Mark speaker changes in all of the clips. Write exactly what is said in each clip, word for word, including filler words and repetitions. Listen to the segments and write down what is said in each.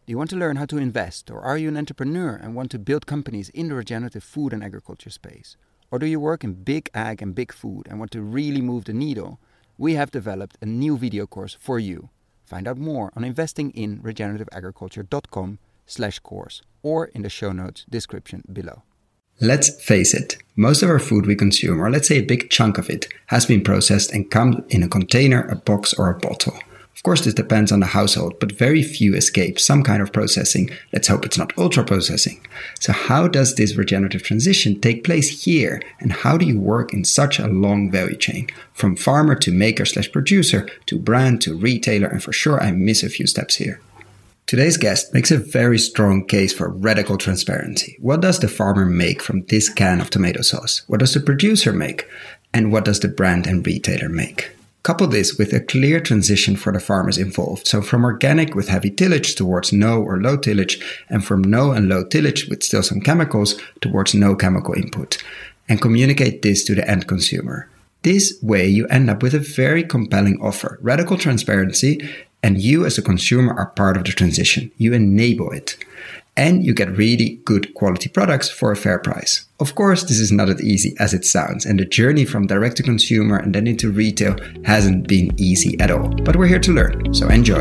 Speaker 1: Do you want to learn how to invest, or are you an entrepreneur and want to build companies in the regenerative food and agriculture space? Or do you work in big ag and big food and want to really move the needle? We have developed a new video course for you. Find out more on investinginregenerativeagriculture.com slash course or in the show notes description below. Let's face it, most of our food we consume, or let's say a big chunk of it, has been processed and comes in a container, a box or a bottle. Of course, this depends on the household, but very few escape some kind of processing. Let's hope it's not ultra-processing. So how does this regenerative transition take place here? And how do you work in such a long value chain? From farmer to maker slash producer, to brand to retailer, and for sure I miss a few steps here. Today's guest makes a very strong case for radical transparency. What does the farmer make from this can of tomato sauce? What does the producer make? And what does the brand and retailer make? Couple this with a clear transition for the farmers involved. So from organic with heavy tillage towards no or low tillage, and from no and low tillage with still some chemicals towards no chemical input. And communicate this to the end consumer. This way you end up with a very compelling offer, radical transparency, and you as a consumer are part of the transition. You enable it. And you get really good quality products for a fair price. Of course, this is not as easy as it sounds, and the journey from direct to consumer and then into retail hasn't been easy at all. But we're here to learn, so enjoy.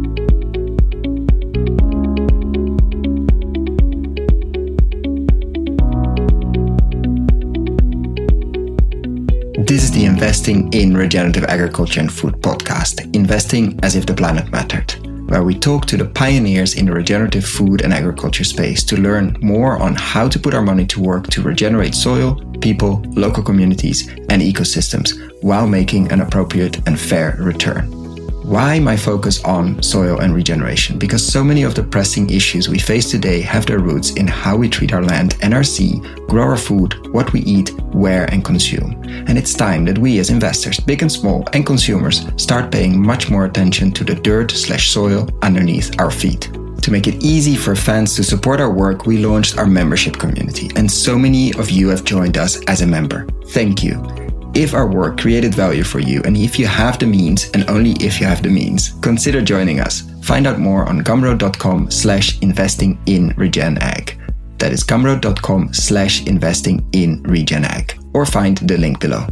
Speaker 1: This is the Investing in Regenerative Agriculture and Food podcast, investing as if the planet mattered, where we talk to the pioneers in the regenerative food and agriculture space to learn more on how to put our money to work to regenerate soil, people, local communities, and ecosystems while making an appropriate and fair return. Why my focus on soil and regeneration? Because so many of the pressing issues we face today have their roots in how we treat our land and our sea, grow our food, what we eat, where and consume. And it's time that we as investors, big and small, and consumers start paying much more attention to the dirt slash soil underneath our feet. To make it easy for fans to support our work, we launched our membership community, and so many of you have joined us as a member. Thank you. If our work created value for you, and if you have the means, and only if you have the means, consider joining us. Find out more on gumroad.com slash investing in regen ag. That is gumroad.com slash investing in regen ag. Or find the link below.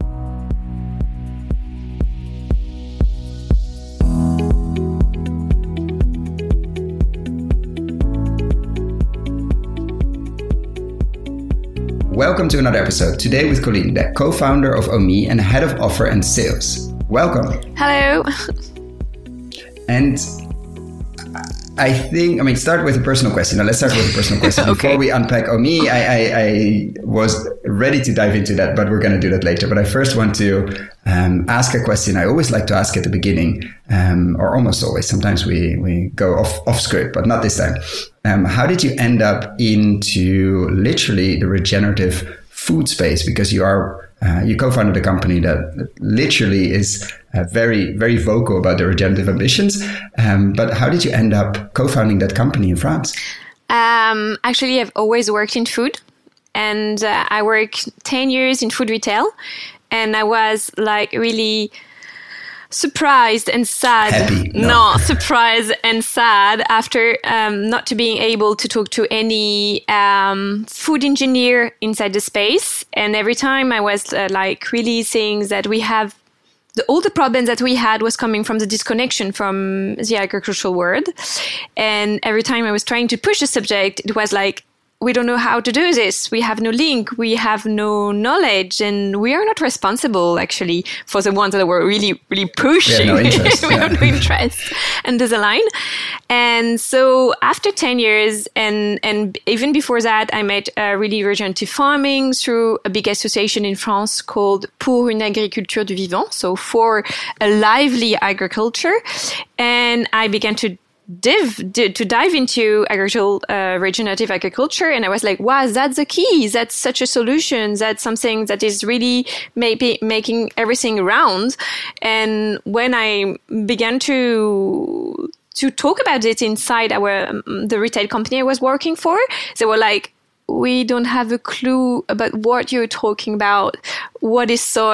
Speaker 1: Welcome to another episode. Today with Colleen, the co-founder of Omi and head of offer and sales. Welcome.
Speaker 2: Hello.
Speaker 1: And I think, I mean, start with a personal question. Now, let's start with a personal question.
Speaker 2: Okay.
Speaker 1: Before we unpack Omi, I, I, I was ready to dive into that, but we're going to do that later. But I first want to um, ask a question I always like to ask at the beginning, um, or almost always. Sometimes we, we go off, off script, but not this time. Um, how did you end up into literally the regenerative food space? Because you are uh, you co-founded a company that literally is uh, very, very vocal about the regenerative ambitions. Um, but how did you end up co-founding that company in France?
Speaker 2: Um, actually, I've always worked in food, and uh, I worked ten years in food retail, and I was like really surprised and sad.
Speaker 1: Happy, no.
Speaker 2: no, surprised and sad after um, not to being able to talk to any um, food engineer inside the space. And every time I was uh, like really saying that we have the, all the problems that we had was coming from the disconnection from the agricultural world. And every time I was trying to push the subject, it was like, we don't know how to do this. We have no link. We have no knowledge, and we are not responsible actually for the ones that were really, really pushing.
Speaker 1: We have no interest.
Speaker 2: we have no interest. And there's a line. And so after ten years, and, and even before that, I met uh, really regenerative farming through a big association in France called Pour une agriculture du vivant. So for a lively agriculture. And I began to dive to dive into agricultural uh, regenerative agriculture, and I was like, wow, that's the key. That's such a solution. That's something that is really maybe making everything round. And when I began to to talk about it inside our um, the retail company I was working for, they were like, we don't have a clue about what you're talking about. What is soil?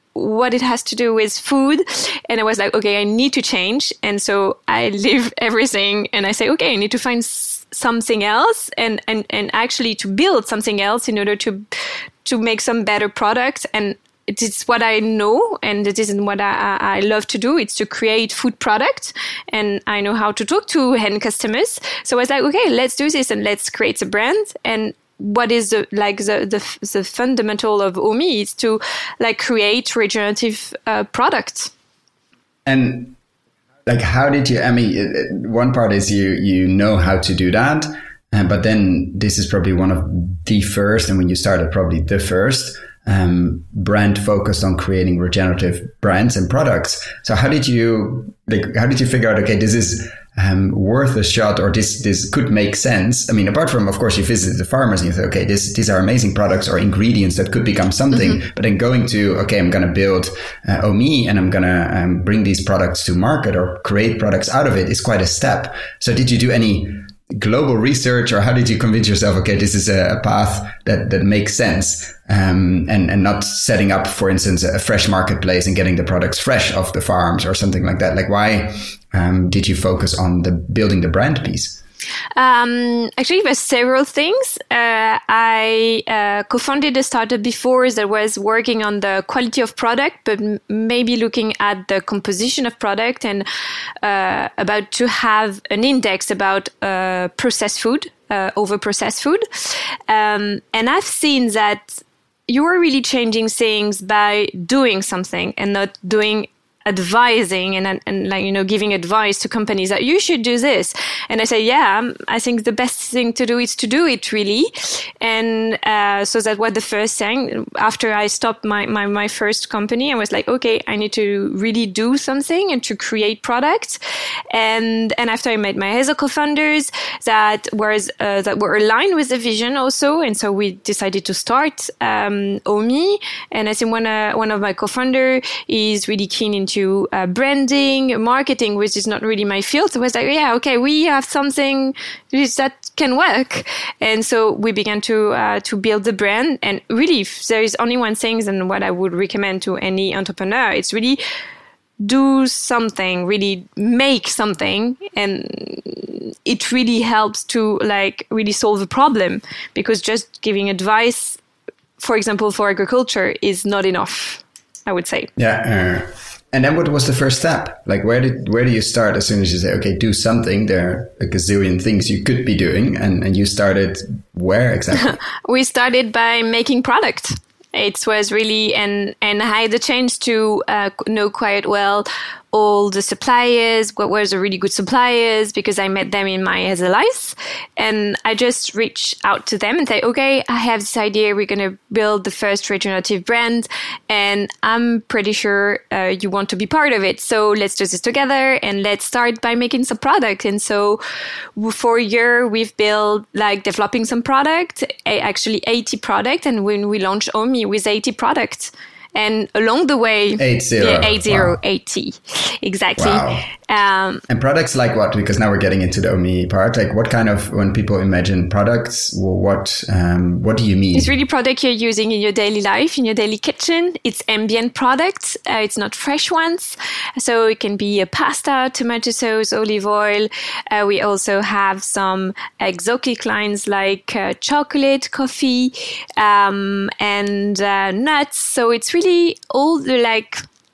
Speaker 2: what it has to do with food. And I was like, okay, I need to change. And so I leave everything and I say, okay, I need to find s- something else and, and, and actually to build something else in order to, to make some better products. And it is what I know, and it isn't what I, I love to do. It's to create food products, and I know how to talk to end customers. So I was like, okay, let's do this and let's create a brand. And what is the, like the, the the fundamental of Omi is to like create regenerative uh, products.
Speaker 1: And like, how did you? I mean, one part is you you know how to do that, uh, but then this is probably one of the first, and when you started, probably the first. Um, brand focused on creating regenerative brands and products. So how did you like? How did you figure out? Okay, this is um, worth a shot, or this this could make sense. I mean, apart from, of course, you visited the farmers and you say, okay, this these are amazing products or ingredients that could become something. Mm-hmm. But then going to, okay, I'm going to build uh, Omi and I'm going to um, bring these products to market or create products out of it is quite a step. So did you do any global research, or how did you convince yourself, okay, this is a path that, that makes sense, um, and, and not setting up, for instance, a fresh marketplace and getting the products fresh off the farms or something like that? Like, why um, did you focus on the building the brand piece?
Speaker 2: Um, actually, there's several things. Uh, I uh, co-founded a startup before that was working on the quality of product, but m- maybe looking at the composition of product and uh, about to have an index about uh, processed food, uh, over processed food. Um, and I've seen that you are really changing things by doing something and not doing advising and, and like, you know, giving advice to companies that you should do this. And I say, yeah, I think the best thing to do is to do it really. And uh, so that was the first thing. After I stopped my, my, my first company, I was like, okay, I need to really do something and to create products. And and after I met my other co-founders that was uh, that were aligned with the vision also. And so we decided to start um, Omi. And I think one, uh, one of my co-founders is really keen into Uh, branding, marketing, which is not really my field. So I was like, yeah, okay, we have something that can work. And so we began to uh, to build the brand. And really, if there is only one thing, and what I would recommend to any entrepreneur, it's really do something, really make something. And it really helps to like really solve a problem, because just giving advice, for example, for agriculture is not enough, I would say.
Speaker 1: Yeah. Uh... And then what was the first step? Like, where did where do you start as soon as you say, okay, do something? There are a gazillion things you could be doing. And, and you started where exactly?
Speaker 2: We started by making product. It was really, and, and I had the chance to uh, know quite well all the suppliers, what were the really good suppliers, because I met them in my other life. And I just reached out to them and say, okay, I have this idea. We're going to build the first regenerative brand. And I'm pretty sure uh, you want to be part of it. So let's do this together and let's start by making some product. And so for a year, we've built like developing some product, actually eighty products. And when we launched Omi with eighty products. And along the way,
Speaker 1: eight zero,
Speaker 2: yeah, eight zero,
Speaker 1: wow.
Speaker 2: eighty, exactly.
Speaker 1: Wow.
Speaker 2: Um,
Speaker 1: and products like what? Because now we're getting into the Omi part. Like, what kind of, when people imagine products, what um, what do you mean?
Speaker 2: It's really product you're using in your daily life, in your daily kitchen. It's ambient products. Uh, it's not fresh ones. So it can be a pasta, tomato sauce, olive oil. Uh, we also have some exotic lines like uh, chocolate, coffee, um, and uh, nuts. So it's really all the like.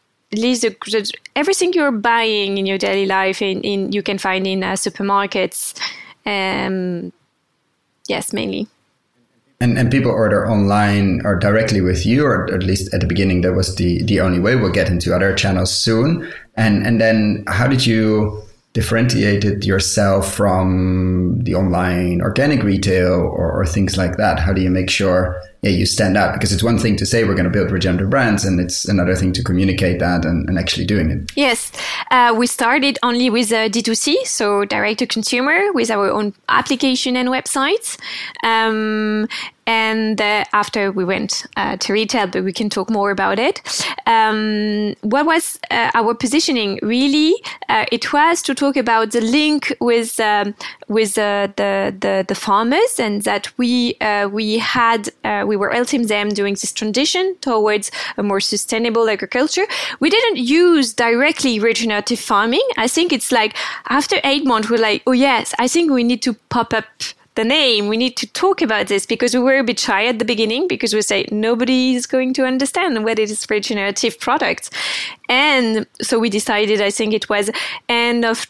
Speaker 2: Everything you're buying in your daily life, in, in you can find in uh, supermarkets. Um, yes, mainly.
Speaker 1: And and people order online or directly with you, or at least at the beginning, that was the, the only way. We'll get into other channels soon. And and then how did you differentiate it yourself from the online organic retail or, or things like that? How do you make sure yeah, you stand out? Because it's one thing to say we're going to build regenerative brands, and it's another thing to communicate that and, and actually doing it.
Speaker 2: Yes. Uh, we started only with uh, D two C, so direct to consumer, with our own application and websites. Um, And uh, after we went uh, to retail, but we can talk more about it. Um, what was uh, our positioning? Really, uh, it was to talk about the link with um, with uh, the, the the farmers, and that we uh, we had uh, we we were helping them doing this transition towards a more sustainable agriculture. We didn't use directly regenerative farming. I think it's like after eight months, we're like, oh yes, I think we need to pop up the name. We need to talk about this because we were a bit shy at the beginning because we say nobody is going to understand what it is regenerative products. And so we decided, I think it was end of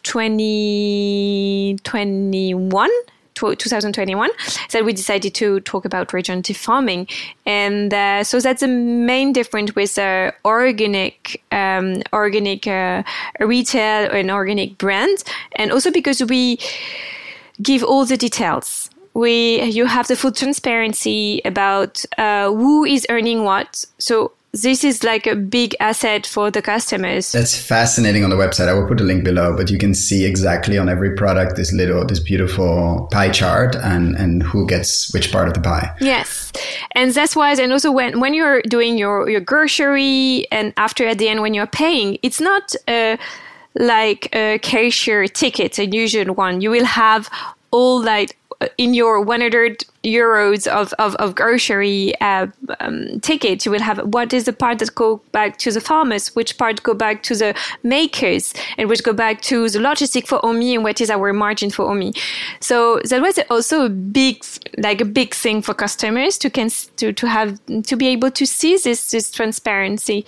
Speaker 2: twenty twenty-one, twenty twenty-one, that we decided to talk about regenerative farming. And uh, so that's the main difference with uh, organic um, organic uh, retail and organic brand. And also because we give all the details. We you have the full transparency about uh, who is earning what. So this is like a big asset for the customers.
Speaker 1: That's fascinating on the website. I will put a link below, but you can see exactly on every product this little, this beautiful pie chart and, and who gets which part of the pie.
Speaker 2: Yes. And that's why, and also when, when you're doing your, your grocery and after at the end when you're paying, it's not uh, like a cashier ticket, a usual one. You will have all like in your one hundred euros of, of, of grocery uh, um, ticket, you will have what is the part that go back to the farmers, which part go back to the makers, and which go back to the logistic for Omi, and what is our margin for Omi. So that was also a big, like a big thing for customers to can to, to have to be able to see this this transparency.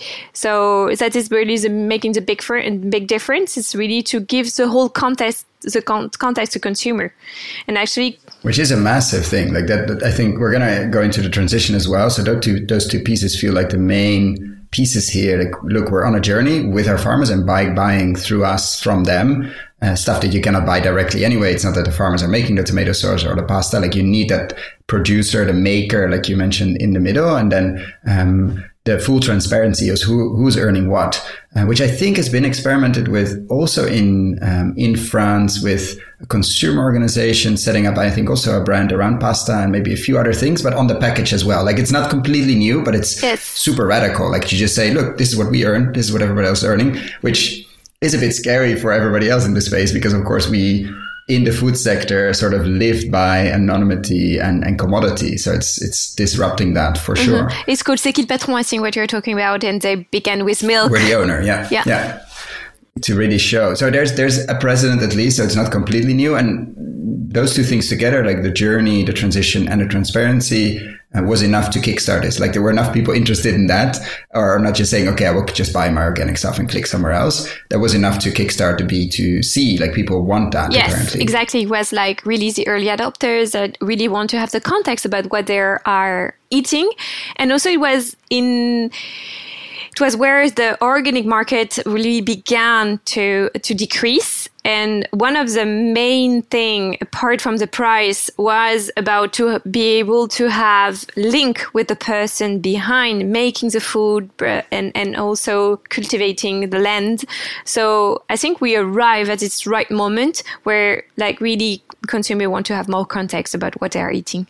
Speaker 2: So that is really the, making the big big difference. It's really to give the whole context the con- context to consumer, and actually,
Speaker 1: which is a massive thing. Like that, that I think we're gonna go into the transition as well. So those two those two pieces feel like the main pieces here. Like, look, we're on a journey with our farmers and by buying through us from them uh, stuff that you cannot buy directly anyway. It's not that the farmers are making the tomato sauce or the pasta. Like you need that producer, the maker, like you mentioned, in the middle, and then um, the full transparency is who who's earning what, uh, which I think has been experimented with also in um, in France with a consumer organization setting up, I think, also a brand around pasta and maybe a few other things, but on the package as well. Like it's not completely new, but it's
Speaker 2: yes.
Speaker 1: super radical. Like you just say, look, this is what we earn, this is what everybody else is earning, which is a bit scary for everybody else in the space because, of course, we in the food sector sort of lived by anonymity and, and commodity. So it's it's disrupting that for mm-hmm. sure.
Speaker 2: It's called C'est qui le patron, I think, what you're talking about. And they began with milk.
Speaker 1: We're the owner, yeah.
Speaker 2: Yeah.
Speaker 1: yeah. To really show. So there's there's a precedent at least, so it's not completely new. And those two things together, like the journey, the transition, and the transparency, uh, was enough to kickstart this. Like there were enough people interested in that, or not just saying, okay, I will just buy my organic stuff and click somewhere else. That was enough to kickstart the B two C. Like people want that.
Speaker 2: Yes,
Speaker 1: apparently.
Speaker 2: Exactly. It was like really the early adopters that really want to have the context about what they are eating. And also it was in... It was where the organic market really began to to decrease. And one of the main thing, apart from the price, was about to be able to have link with the person behind making the food and, and also cultivating the land. So I think we arrive at its right moment where like really consumers want to have more context about what they are eating.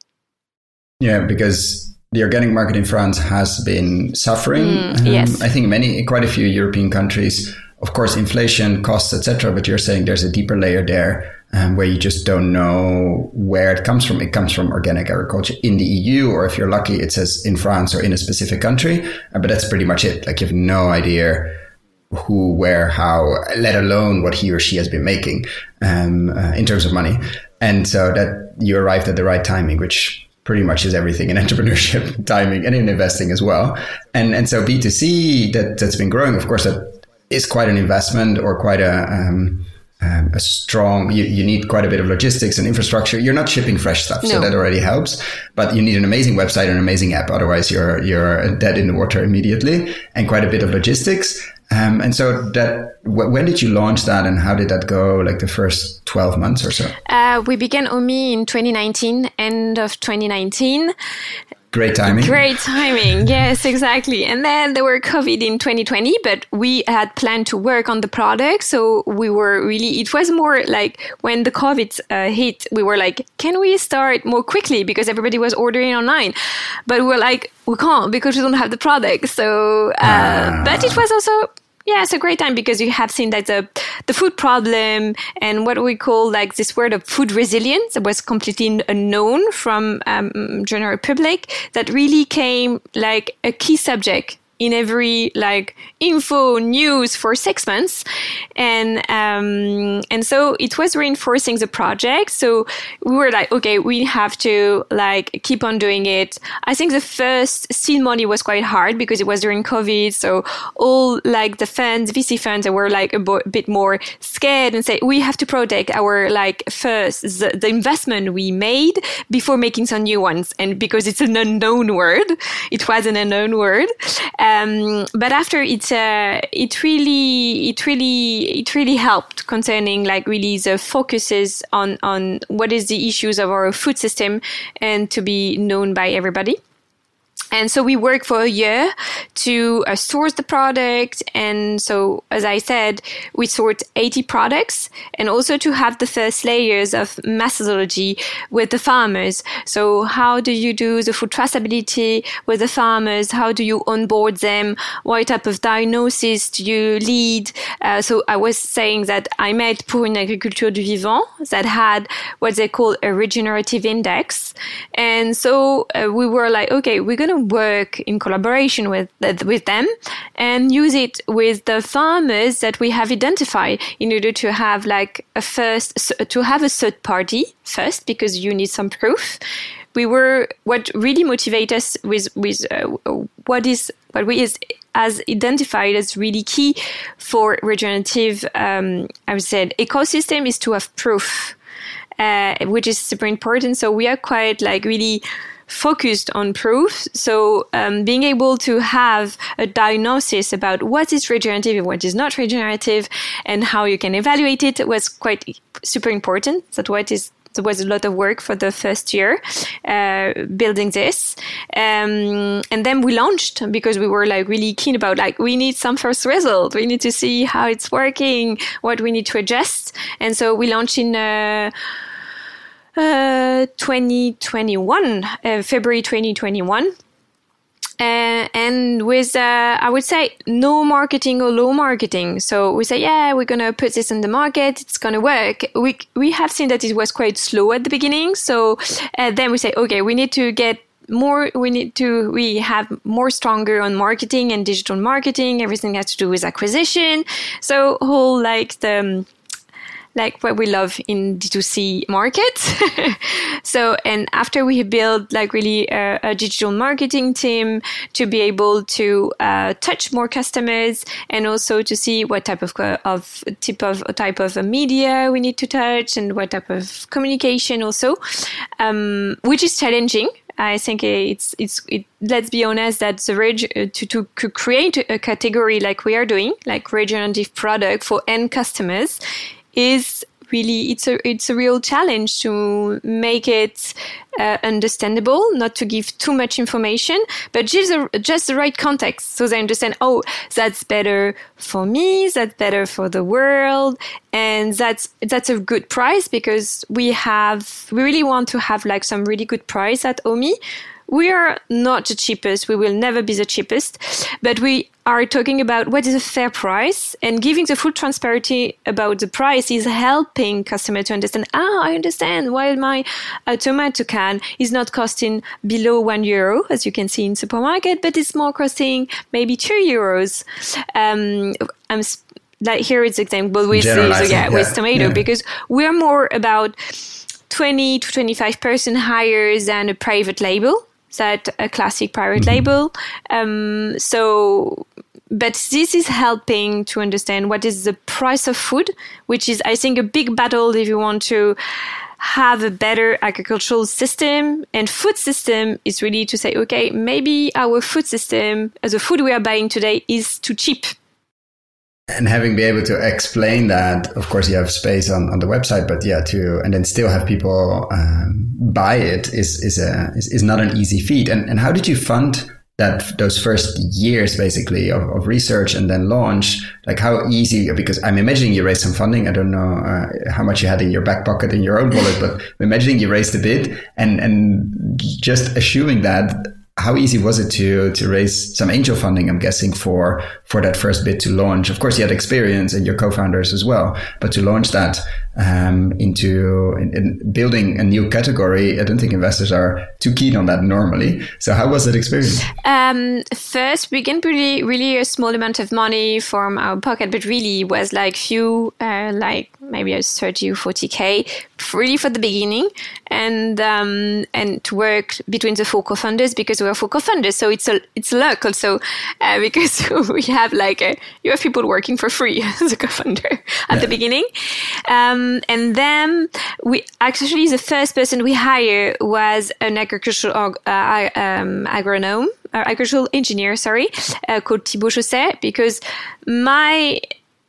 Speaker 1: Yeah, because the organic market in France has been suffering.
Speaker 2: Mm, yes.
Speaker 1: Um, I think many, quite a few European countries, of course, inflation, costs, et cetera. But you're saying there's a deeper layer there um, where you just don't know where it comes from. It comes from organic agriculture in the E U, or if you're lucky, it says in France or in a specific country. Uh, but that's pretty much it. Like you have no idea who, where, how, let alone what he or she has been making um, uh, in terms of money. And so that you arrived at the right timing, which pretty much is everything in entrepreneurship, timing, and in investing as well. And and so B two C, that, that's been growing, of course, that is quite an investment or quite a um, um, a strong, you, you need quite a bit of logistics and infrastructure. You're not shipping fresh stuff, no. So that already helps. But you need an amazing website and an amazing app. Otherwise, you're you're dead in the water immediately, and quite a bit of logistics. Um, and so that, w- when did you launch that and how did that go, like the first twelve months or so?
Speaker 2: Uh, we began Omi in twenty nineteen, end of twenty nineteen.
Speaker 1: Great timing.
Speaker 2: Great timing. Yes, exactly. And then there were COVID in twenty twenty, but we had planned to work on the product. So we were really, it was more like when the COVID uh, hit, we were like, can we start more quickly? Because everybody was ordering online. But we were like, we can't because we don't have the product. So, uh, ah. But it was also, yeah, it's a great time because you have seen that the the food problem and what we call like this word of food resilience that was completely unknown from um, general public, that really came like a key subject in every like info news for six months. And um, and so it was reinforcing the project. So we were like, okay, we have to like keep on doing it. I think the first seed money was quite hard because it was during COVID. So all like the funds, V C funds, they were like a bo- bit more scared and say, we have to protect our like first, the, the investment we made before making some new ones. And because it's an unknown word, it was an unknown word. Um, but after it, uh, it really, it really, it really helped concerning like really the focuses on, on what is the issues of our food system and to be known by everybody. And so we worked for a year to uh, source the product. And so, as I said, we sort eighty products and also to have the first layers of methodology with the farmers. So how do you do the food traceability with the farmers? How do you onboard them? What type of diagnosis do you lead? Uh, so I was saying that I met Pour une agriculture du vivant that had what they call a regenerative index. And so uh, we were like, okay, we're going to work in collaboration with with them and use it with the farmers that we have identified in order to have like a first to have a third party first, because you need some proof. We were what really motivated us with with uh, what is what we is as identified as really key for regenerative um, I would say ecosystem is to have proof, uh, which is super important. So we are quite like really focused on proof. So um, being able to have a diagnosis about what is regenerative and what is not regenerative and how you can evaluate it was quite super important. That what is there was a lot of work for the first year uh, building this. Um, and then we launched because we were like really keen about like, we need some first result. We need to see how it's working, what we need to adjust. And so we launched in uh, Uh, twenty twenty-one, uh, February twenty twenty-one. Uh, and with, uh, I would say, no marketing or low marketing. So we say, yeah, we're going to put this in the market. It's going to work. We we have seen that it was quite slow at the beginning. So uh, then we say, okay, we need to get more, we need to, we have more stronger on marketing and digital marketing. Everything has to do with acquisition. So whole like the, like what we love in D two C markets. So, and after we built like really a, a digital marketing team to be able to uh, touch more customers and also to see what type of of type of type of media we need to touch and what type of communication also, um, which is challenging. I think it's it's it, let's be honest that the reg, uh, to to create a category like we are doing, like regenerative product for end customers, is really it's a it's a real challenge to make it uh, understandable, not to give too much information, but just the, just the right context so they understand. Oh, that's better for me. That's better for the world, and that's that's a good price because we have we really want to have like some really good price at Omi. We are not the cheapest. We will never be the cheapest, but we are talking about what is a fair price, and giving the full transparency about the price is helping customer to understand, ah, I understand why my uh, tomato can is not costing below one euro, as you can see in supermarket, but it's more costing maybe two euros. Um, I'm like here it's example with the, so yeah, yeah, with tomato, yeah. Because we're more about twenty to twenty-five percent higher than a private label. That a classic private mm-hmm. label. Um, so, but this is helping to understand what is the price of food, which is, I think, a big battle if you want to have a better agricultural system. And food system is really to say, okay, maybe our food system, as the food we are buying today, is too cheap.
Speaker 1: And having been able to explain that, of course, you have space on, on the website, but yeah, to and then still have people um, buy it is is a is, is not an easy feat. And and how did you fund that those first years basically of, of research and then launch? Like how easy? Because I'm imagining you raised some funding. I don't know uh, how much you had in your back pocket in your own wallet, but I'm imagining you raised a bit, and and just assuming that. how easy was it to to raise some angel funding, I'm guessing, for for that first bit to launch? Of course, you had experience and your co-founders as well, but to launch that um, into in, in building a new category, I don't think investors are too keen on that normally. So how was that experience? Um,
Speaker 2: first, we gained really, really a small amount of money from our pocket, but really it was like few, uh, like maybe a thirty or forty K, really for the beginning, and um, and to work between the four co-founders, because we are four co-founders, so it's a it's luck also, uh, because we have like a, you have people working for free as a co-founder at yeah. the beginning, um, and then we actually the first person we hired was an agricultural uh, um, agronome, uh, agricultural engineer, sorry, uh, called Thibaut Chausset, because my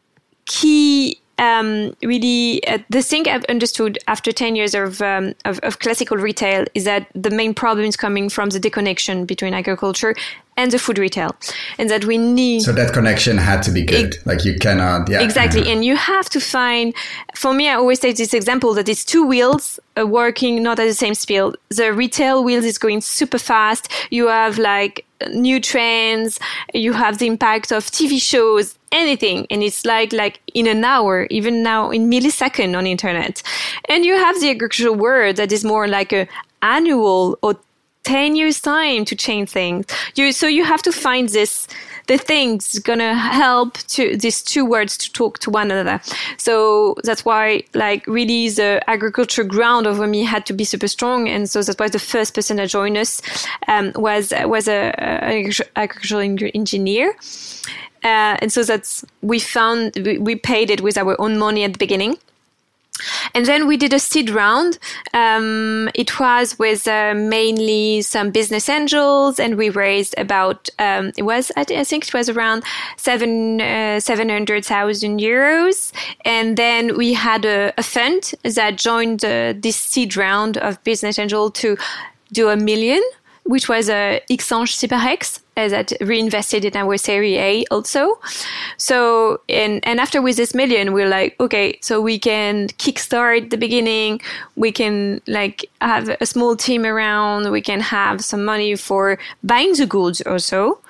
Speaker 2: key. Um, really, uh, the thing I've understood after ten years of, um, of of classical retail is that the main problem is coming from the disconnection between agriculture and the food retail, and that we need.
Speaker 1: So that connection had to be good. It, like you cannot, yeah,
Speaker 2: exactly, and you have to find. For me, I always take this example that it's two wheels uh, working not at the same speed. The retail wheels is going super fast. You have like new trends. You have the impact of T V shows. Anything, and it's like like in an hour, even now in millisecond on internet. And you have the agricultural world that is more like a annual or ten years time to change things. You so you have to find this the things gonna help to these two words to talk to one another. So that's why like really the agriculture ground over me had to be super strong, and so that's why the first person that joined us um, was was a, a agricultural engineer. Uh, and so that's, we found, we, we paid it with our own money at the beginning. And then we did a seed round. Um, it was with uh, mainly some business angels, and we raised about, um, it was, I, I think it was around seven, uh, seven hundred thousand euros. And then we had a, a fund that joined uh, this seed round of business angel to do a million, which was a Xange Cyberex that reinvested in our Series A also. So, and, and after with this million, we're like, okay, so we can kickstart the beginning. We can like have a small team around. We can have some money for buying the goods also.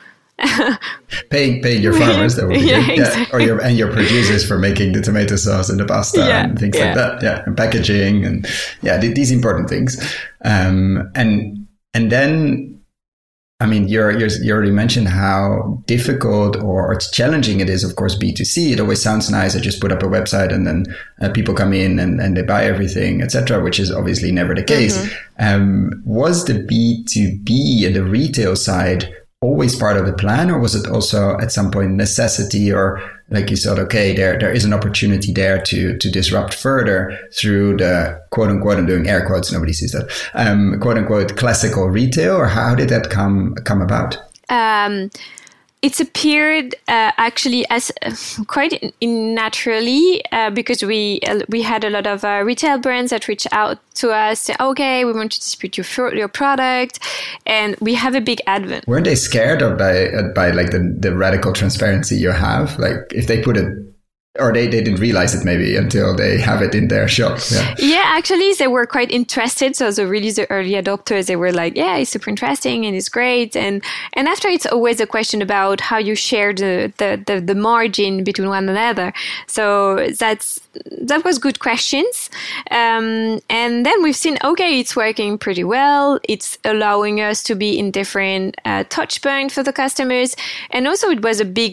Speaker 1: paying paying your farmers, that would be
Speaker 2: yeah,
Speaker 1: good.
Speaker 2: exactly.
Speaker 1: Yeah, or your and your producers for making the tomato sauce and the pasta yeah, and things yeah. like that. Yeah, and packaging and yeah, these important things. Um, and and then. I mean, you're, you're, you already mentioned how difficult or it's challenging it is, of course, B two C. It always sounds nice. I just put up a website and then uh, people come in and, and they buy everything, et cetera, which is obviously never the case. Mm-hmm. Um, was the B two B and the retail side always part of the plan, or was it also at some point necessity, or like you said, okay, there there is an opportunity there to to disrupt further through the quote unquote, I'm doing air quotes, nobody sees that, um, quote unquote classical retail, or how did that come come about? Um,
Speaker 2: It's appeared uh, actually as uh, quite in, in naturally uh, because we uh, we had a lot of uh, retail brands that reached out to us, say, okay, we want to distribute your your product, and we have a big advent.
Speaker 1: Weren't they scared of by uh, by like the, the radical transparency you have? Like if they put it, or they, they didn't realize it maybe until they have it in their shop. Yeah.
Speaker 2: yeah, actually, they were quite interested. So the really the early adopters, they were like, yeah, it's super interesting and it's great. And and after, it's always a question about how you share the the, the, the margin between one another. So that's that was good questions. Um, and then we've seen, okay, it's working pretty well. It's allowing us to be in different uh, touch points for the customers. And also it was a big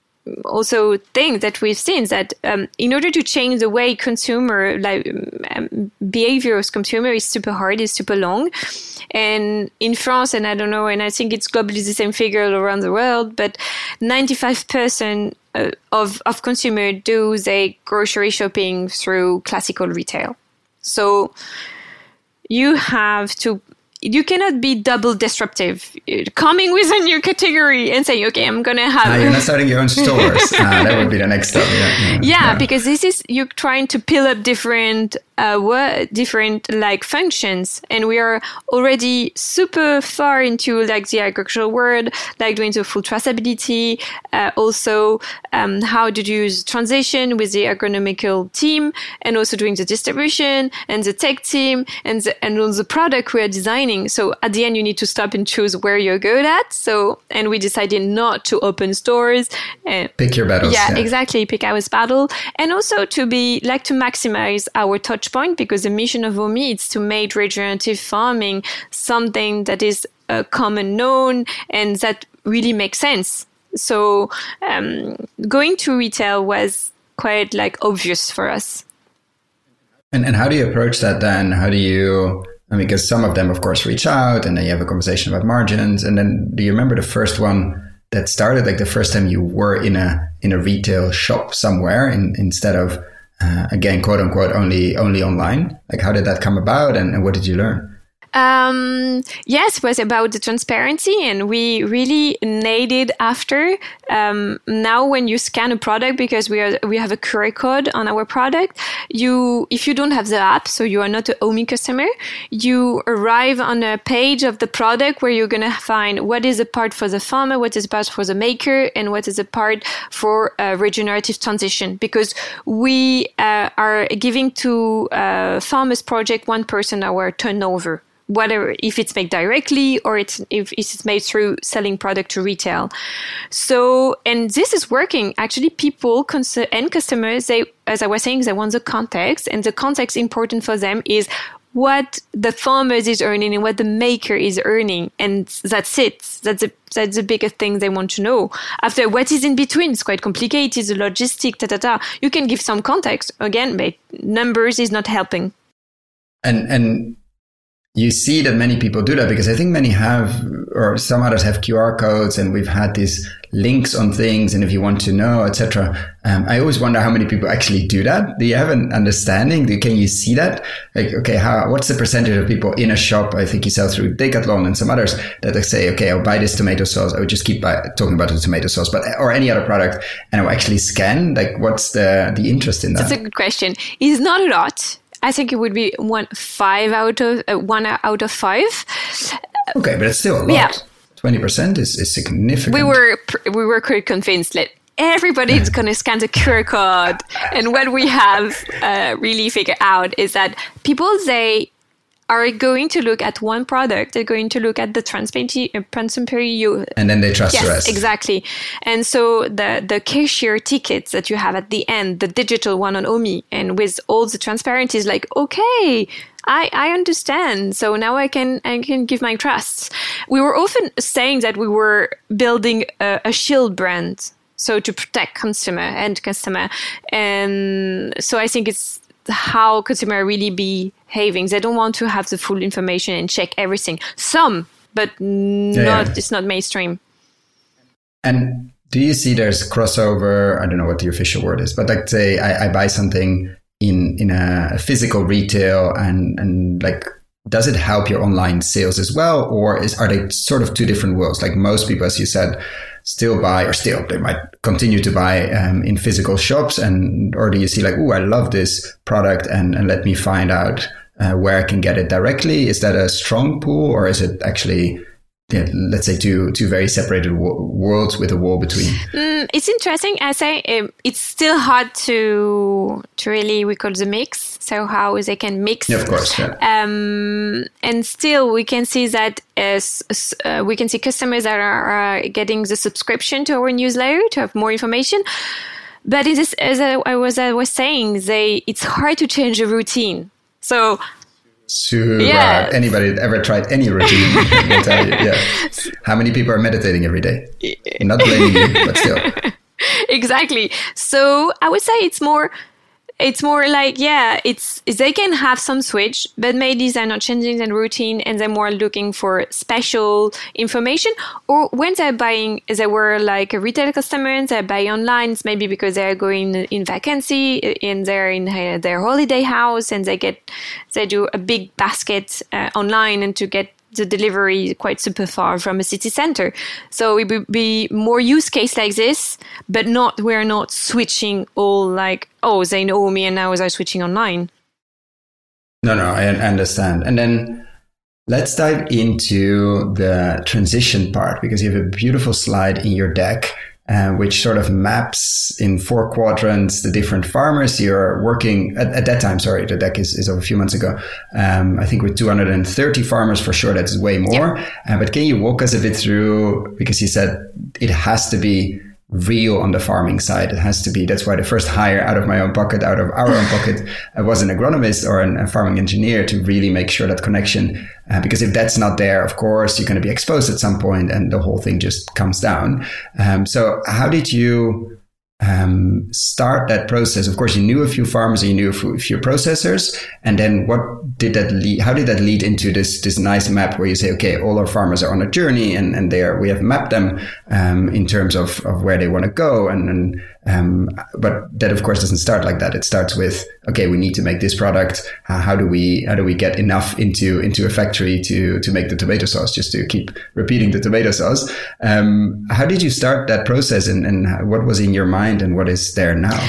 Speaker 2: also thing that we've seen that um, in order to change the way consumer like um, behavior of consumer is super hard, is super long. And in France, and I don't know, and I think it's globally the same figure all around the world, but ninety-five percent uh, of, of consumer do their grocery shopping through classical retail. So you have to You cannot be double disruptive, coming with a new category and saying, okay, I'm going to have...
Speaker 1: Ah, you're not starting your own stores. ah, that would be the next step. Yeah, yeah,
Speaker 2: yeah, yeah, because this is, you're trying to peel up different uh, word, different like functions. And we are already super far into like the agricultural world, like doing the food traceability, uh, also um, how to use transition with the agronomical team, and also doing the distribution and the tech team and the, and all the product we are designing. beginning. So at the end, you need to stop and choose where you're good at. So, and we decided not to open stores. And
Speaker 1: pick your battles.
Speaker 2: Yeah,
Speaker 1: yeah,
Speaker 2: exactly. Pick our battle. And also to be like to maximize our touch point, because the mission of Omi is to make regenerative farming something that is uh, common known and that really makes sense. So um, going to retail was quite like obvious for us.
Speaker 1: And and how do you approach that then? How do you, I mean, because some of them, of course, reach out and then you have a conversation about margins. And then do you remember the first one that started, like the first time you were in a in a retail shop somewhere in, instead of, uh, again, quote unquote, only only online? Like how did that come about and, and what did you learn?
Speaker 2: Um, yes, it was about the transparency, and we really nailed it after. Um, now when you scan a product, because we are, we have a Q R code on our product, you, if you don't have the app, so you are not an Omi customer, you arrive on a page of the product where you're going to find what is a part for the farmer, what is a part for the maker, and what is a part for a regenerative transition. Because we uh, are giving to uh, Farmers Project one percent our turnover, whether if it's made directly or it's if it's made through selling product to retail. So, and this is working. Actually, people cons- and customers, they, as I was saying, they want the context, and the context important for them is what the farmers is earning and what the maker is earning, and that's it. That's the that's the biggest thing they want to know. After, what is in between, it's quite complicated. The logistic, ta ta ta. You can give some context again, but numbers is not helping.
Speaker 1: And and. You see that many people do that, because I think many have, or some others have Q R codes, and we've had these links on things. And if you want to know, et cetera, um, I always wonder how many people actually do that. Do you have an understanding? Do, can you see that? Like, okay, how, what's the percentage of people in a shop? I think you sell through Decathlon and some others that they say, okay, I'll buy this tomato sauce. I would just keep buy, talking about the tomato sauce, but or any other product, and I'll actually scan. Like, what's the the interest in that?
Speaker 2: That's a good question. It's not a lot. I think it would be one five out of uh, one out of five.
Speaker 1: Okay, but it's still a lot. Yeah. Twenty percent is, is significant.
Speaker 2: We were we were quite convinced that everybody is going to scan the Q R code, and what we have uh, really figured out is that people, they are going to look at one product. They're going to look at the transparency, uh, transparency,
Speaker 1: and then they trust
Speaker 2: yes,
Speaker 1: the rest.
Speaker 2: Exactly. And so the the cashier tickets that you have at the end, the digital one on Omi, and with all the transparency, is like, okay, I, I understand. So now I can I can give my trust. We were often saying that we were building a, a shield brand, so to protect consumer and customer. And so I think it's how consumer really behaving. They don't want to have the full information and check everything. Some, but not. Yeah, yeah. It's not mainstream.
Speaker 1: And do you see there's crossover? I don't know what the official word is, but like say I, I buy something in in a physical retail, and and like, does it help your online sales as well, or is are they sort of two different worlds? Like most people, as you said, still buy, or still they might continue to buy um, in physical shops, and or do you see like, oh, I love this product, and, and let me find out uh, where I can get it directly? Is that a strong pull, or is it actually, yeah, let's say, two two very separated wo- worlds with a wall between?
Speaker 2: Mm, it's interesting. I say um, it's still hard to to really recall the mix. So how they can mix?
Speaker 1: Yeah, of course. Yeah.
Speaker 2: Um, and still, we can see that as uh, we can see customers that are, are getting the subscription to our newsletter to have more information. But it is, as I, I was I was saying, they it's hard to change the routine. So.
Speaker 1: Super. Yeah. Anybody that ever tried any routine will tell you. Yeah. How many people are meditating every day? I'm not blaming you, but still.
Speaker 2: Exactly. So I would say it's more. It's more like, yeah, it's they can have some switch, but maybe they're not changing their routine, and they're more looking for special information. Or when they're buying, they were like a retail customer, they buy online, it's maybe because they're going in vacancy, and they're in their holiday house, and they get they do a big basket uh, online, and to get the delivery quite super far from a city center. So it would be more use case like this, but not, we're not switching all like, oh, they know me and now they're switching online.
Speaker 1: No, no, I understand. And then let's dive into the transition part, because you have a beautiful slide in your deck uh, which sort of maps in four quadrants the different farmers. You're working at, at that time, sorry, the deck is, is of a few months ago, um, I think with two hundred thirty farmers for sure, that's way more. Yep. Uh, but can you walk us a bit through, because you said it has to be real on the farming side. It has to be, that's why the first hire out of my own pocket, out of our own pocket, I was an agronomist or an, a farming engineer to really make sure that connection, uh, because if that's not there, of course, you're going to be exposed at some point and the whole thing just comes down. Um, so how did you um, start that process? Of course, you knew a few farmers, and you knew a few, a few processors. And then what did that lead, how did that lead into this, this nice map where you say, okay, all our farmers are on a journey and, and they are, we have mapped them, um, in terms of, of where they want to go. And, and, um, but that of course doesn't start like that. It starts with, okay, we need to make this product. Uh, how do we, how do we get enough into, into a factory to, to make the tomato sauce, just to keep repeating the tomato sauce? Um, how did you start that process, and, and what was in your mind and what is there now?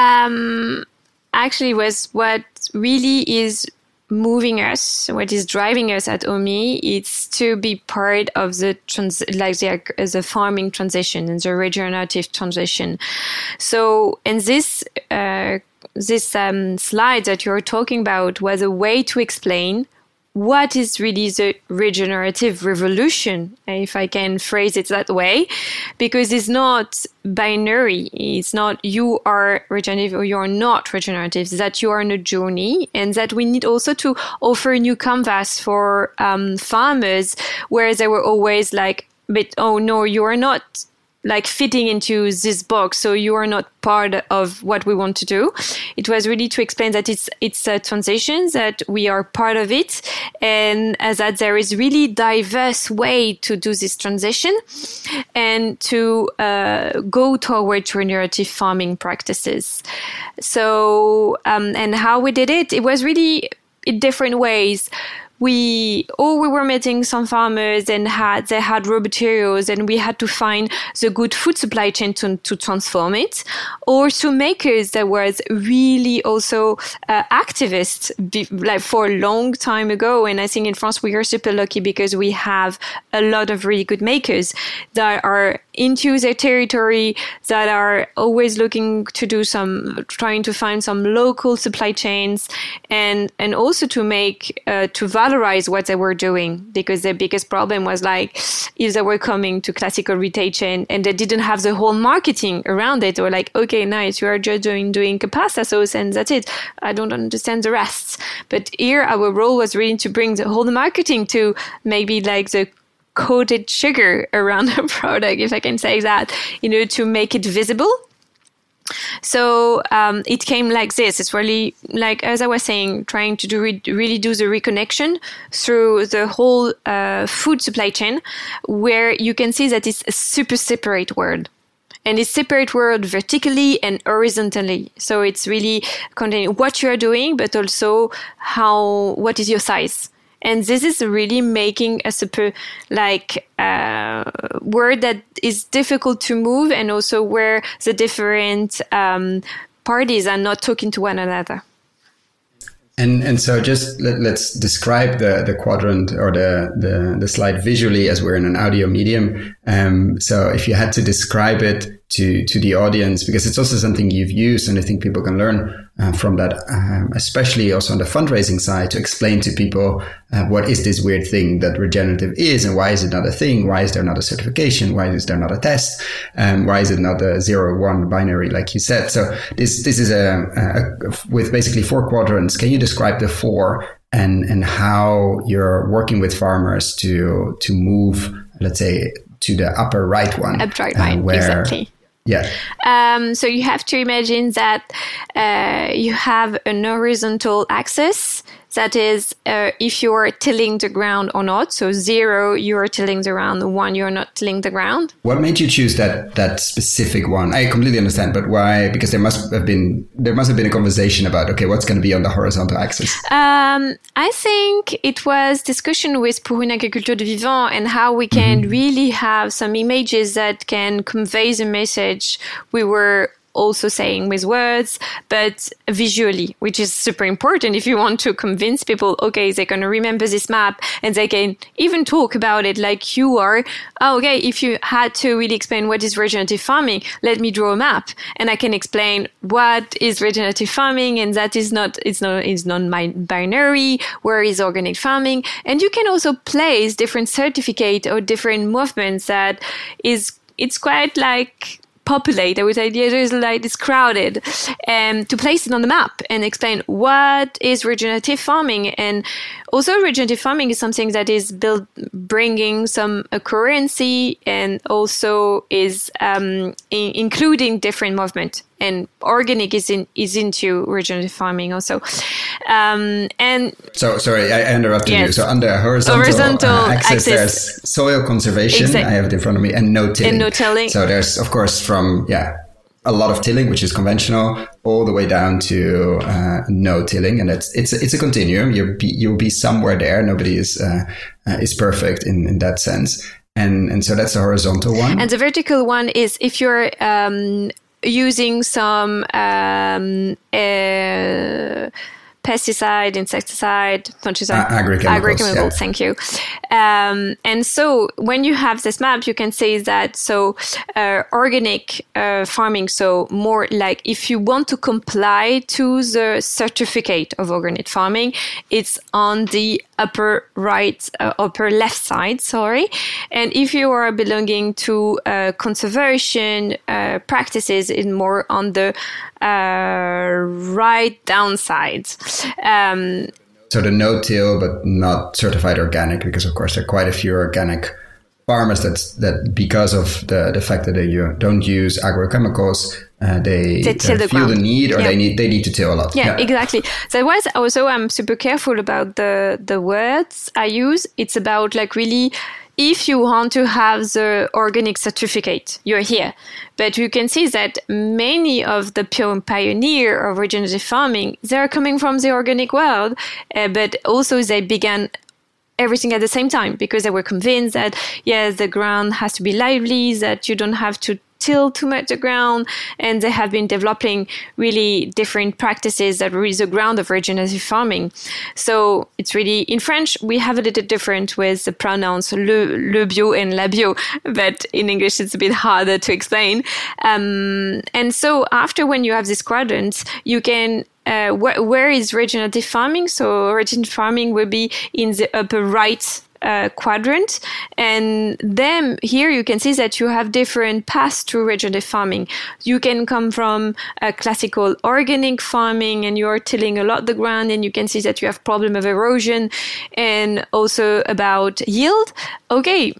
Speaker 2: Um, actually was what really is moving us, what is driving us at Omi, it's to be part of the trans, like the, the farming transition and the regenerative transition. So, and this, uh, this um, slide that you're talking about was a way to explain what is really the regenerative revolution, if I can phrase it that way, because it's not binary. It's not you are regenerative or you're not regenerative. It's that you are on a journey, and that we need also to offer a new canvas for um, farmers, where they were always like, but oh no, you are not like fitting into this box, so you are not part of what we want to do. It was really to explain that it's it's a transition, that we are part of it, and as that there is really diverse way to do this transition and to uh, go towards regenerative farming practices. So um, and how we did it, it was really in different ways. We, or we were meeting some farmers and had, they had raw materials, and we had to find the good food supply chain to, to transform it. Or to makers that was really also uh, activists, be, like for a long time ago. And I think in France, we are super lucky because we have a lot of really good makers that are into their territory, that are always looking to do some, trying to find some local supply chains, and, and also to make, uh, to valorize what they were doing, because their biggest problem was like, if they were coming to classical retail chain and they didn't have the whole marketing around it, or like, okay, nice, you are just doing, doing a pasta sauce and that's it. I don't understand the rest. But here our role was really to bring the whole marketing to maybe like the coated sugar around the product, if I can say that, you know, to make it visible. So um, it came like this. It's really like, as I was saying, trying to do re- really do the reconnection through the whole uh, food supply chain, where you can see that it's a super separate world. And it's separate world vertically and horizontally. So it's really containing what you are doing, but also how, what is your size. And this is really making a super like uh, word that is difficult to move, and also where the different um, parties are not talking to one another.
Speaker 1: And and so just let, let's describe the, the quadrant or the, the, the slide visually, as we're in an audio medium. Um, so if you had to describe it to, to the audience, because it's also something you've used, and I think people can learn uh, from that, um, especially also on the fundraising side, to explain to people uh, what is this weird thing that regenerative is, and why is it not a thing? Why is there not a certification? Why is there not a test? Um, why is it not a zero one binary, like you said? So this this is a, a, a with basically four quadrants. Can you describe the four and and how you're working with farmers to to move, let's say, to the upper right one?
Speaker 2: Upper right, uh, where, exactly.
Speaker 1: Yeah.
Speaker 2: Um, so you have to imagine that uh, you have an horizontal axis. That is, uh, if you are tilling the ground or not. So zero, you are tilling the ground. One, you're not tilling the ground.
Speaker 1: What made you choose that that specific one? I completely understand, but why? Because there must have been there must have been a conversation about, okay, what's going to be on the horizontal axis?
Speaker 2: Um, I think it was discussion with Pour une agriculture de vivant, and how we can mm-hmm. really have some images that can convey the message we were also saying with words, but visually, which is super important if you want to convince people, okay, they're going to remember this map and they can even talk about it like you are. Oh, okay, if you had to really explain what is regenerative farming, let me draw a map and I can explain what is regenerative farming, and that is not, it's not, it's non-binary, where is organic farming. And you can also place different certificate or different movements that is, it's quite like, populate, I would say, yeah, there's like it's crowded, and um, to place it on the map and explain what is regenerative farming. And also regenerative farming is something that is built, bringing some uh, currency, and also is um, in, including different movement. And organic is in is into regenerative farming also. Um, and
Speaker 1: so sorry, I interrupted yes. you. So under horizontal,
Speaker 2: horizontal
Speaker 1: uh, axis,
Speaker 2: axis,
Speaker 1: there's soil conservation.
Speaker 2: Exactly.
Speaker 1: I have it in front of me, and no tilling.
Speaker 2: And no tilling.
Speaker 1: So there's of course from yeah a lot of tilling, which is conventional, all the way down to uh, no tilling, and it's it's it's a continuum. You'll be you'll be somewhere there. Nobody is uh, uh, is perfect in, in that sense, and and so that's the horizontal one.
Speaker 2: And the vertical one is if you're um, using some um, uh, pesticide, insecticide, fungicide,
Speaker 1: uh, agrochemicals.
Speaker 2: agrochemicals
Speaker 1: Yeah.
Speaker 2: Thank you. Um, and so when you have this map, you can say that so uh, organic uh, farming, so more like if you want to comply to the certificate of organic farming, it's on the upper right, uh, upper left side, sorry. And if you are belonging to uh, conservation uh, practices, it's more on the uh, right downside. Um,
Speaker 1: So the no-till, but not certified organic, because of course there are quite a few organic farmers that's, that because of the, the fact that they you don't use agrochemicals, uh, they,
Speaker 2: they
Speaker 1: uh,
Speaker 2: till the
Speaker 1: feel
Speaker 2: ground.
Speaker 1: the need, or
Speaker 2: yeah.
Speaker 1: they need they need to till a lot.
Speaker 2: Yeah, yeah. exactly. So was also I'm super careful about the the words I use. It's about like really, if you want to have the organic certificate, you're here. But you can see that many of the pioneer of regenerative farming, they're coming from the organic world, uh, but also they began everything at the same time because they were convinced that, yes, the ground has to be lively, that you don't have to till too much the ground, and they have been developing really different practices that is the ground of regenerative farming. So it's really, in French, we have a little different with the pronouns le, le bio and la bio, but in English it's a bit harder to explain. Um, and so after when you have these quadrants, you can Uh, wh- where is regenerative farming? So regenerative farming will be in the upper right uh, quadrant. And then here you can see that you have different paths to regenerative farming. You can come from a classical organic farming and you're tilling a lot the ground, and you can see that you have problem of erosion and also about yield. Okay.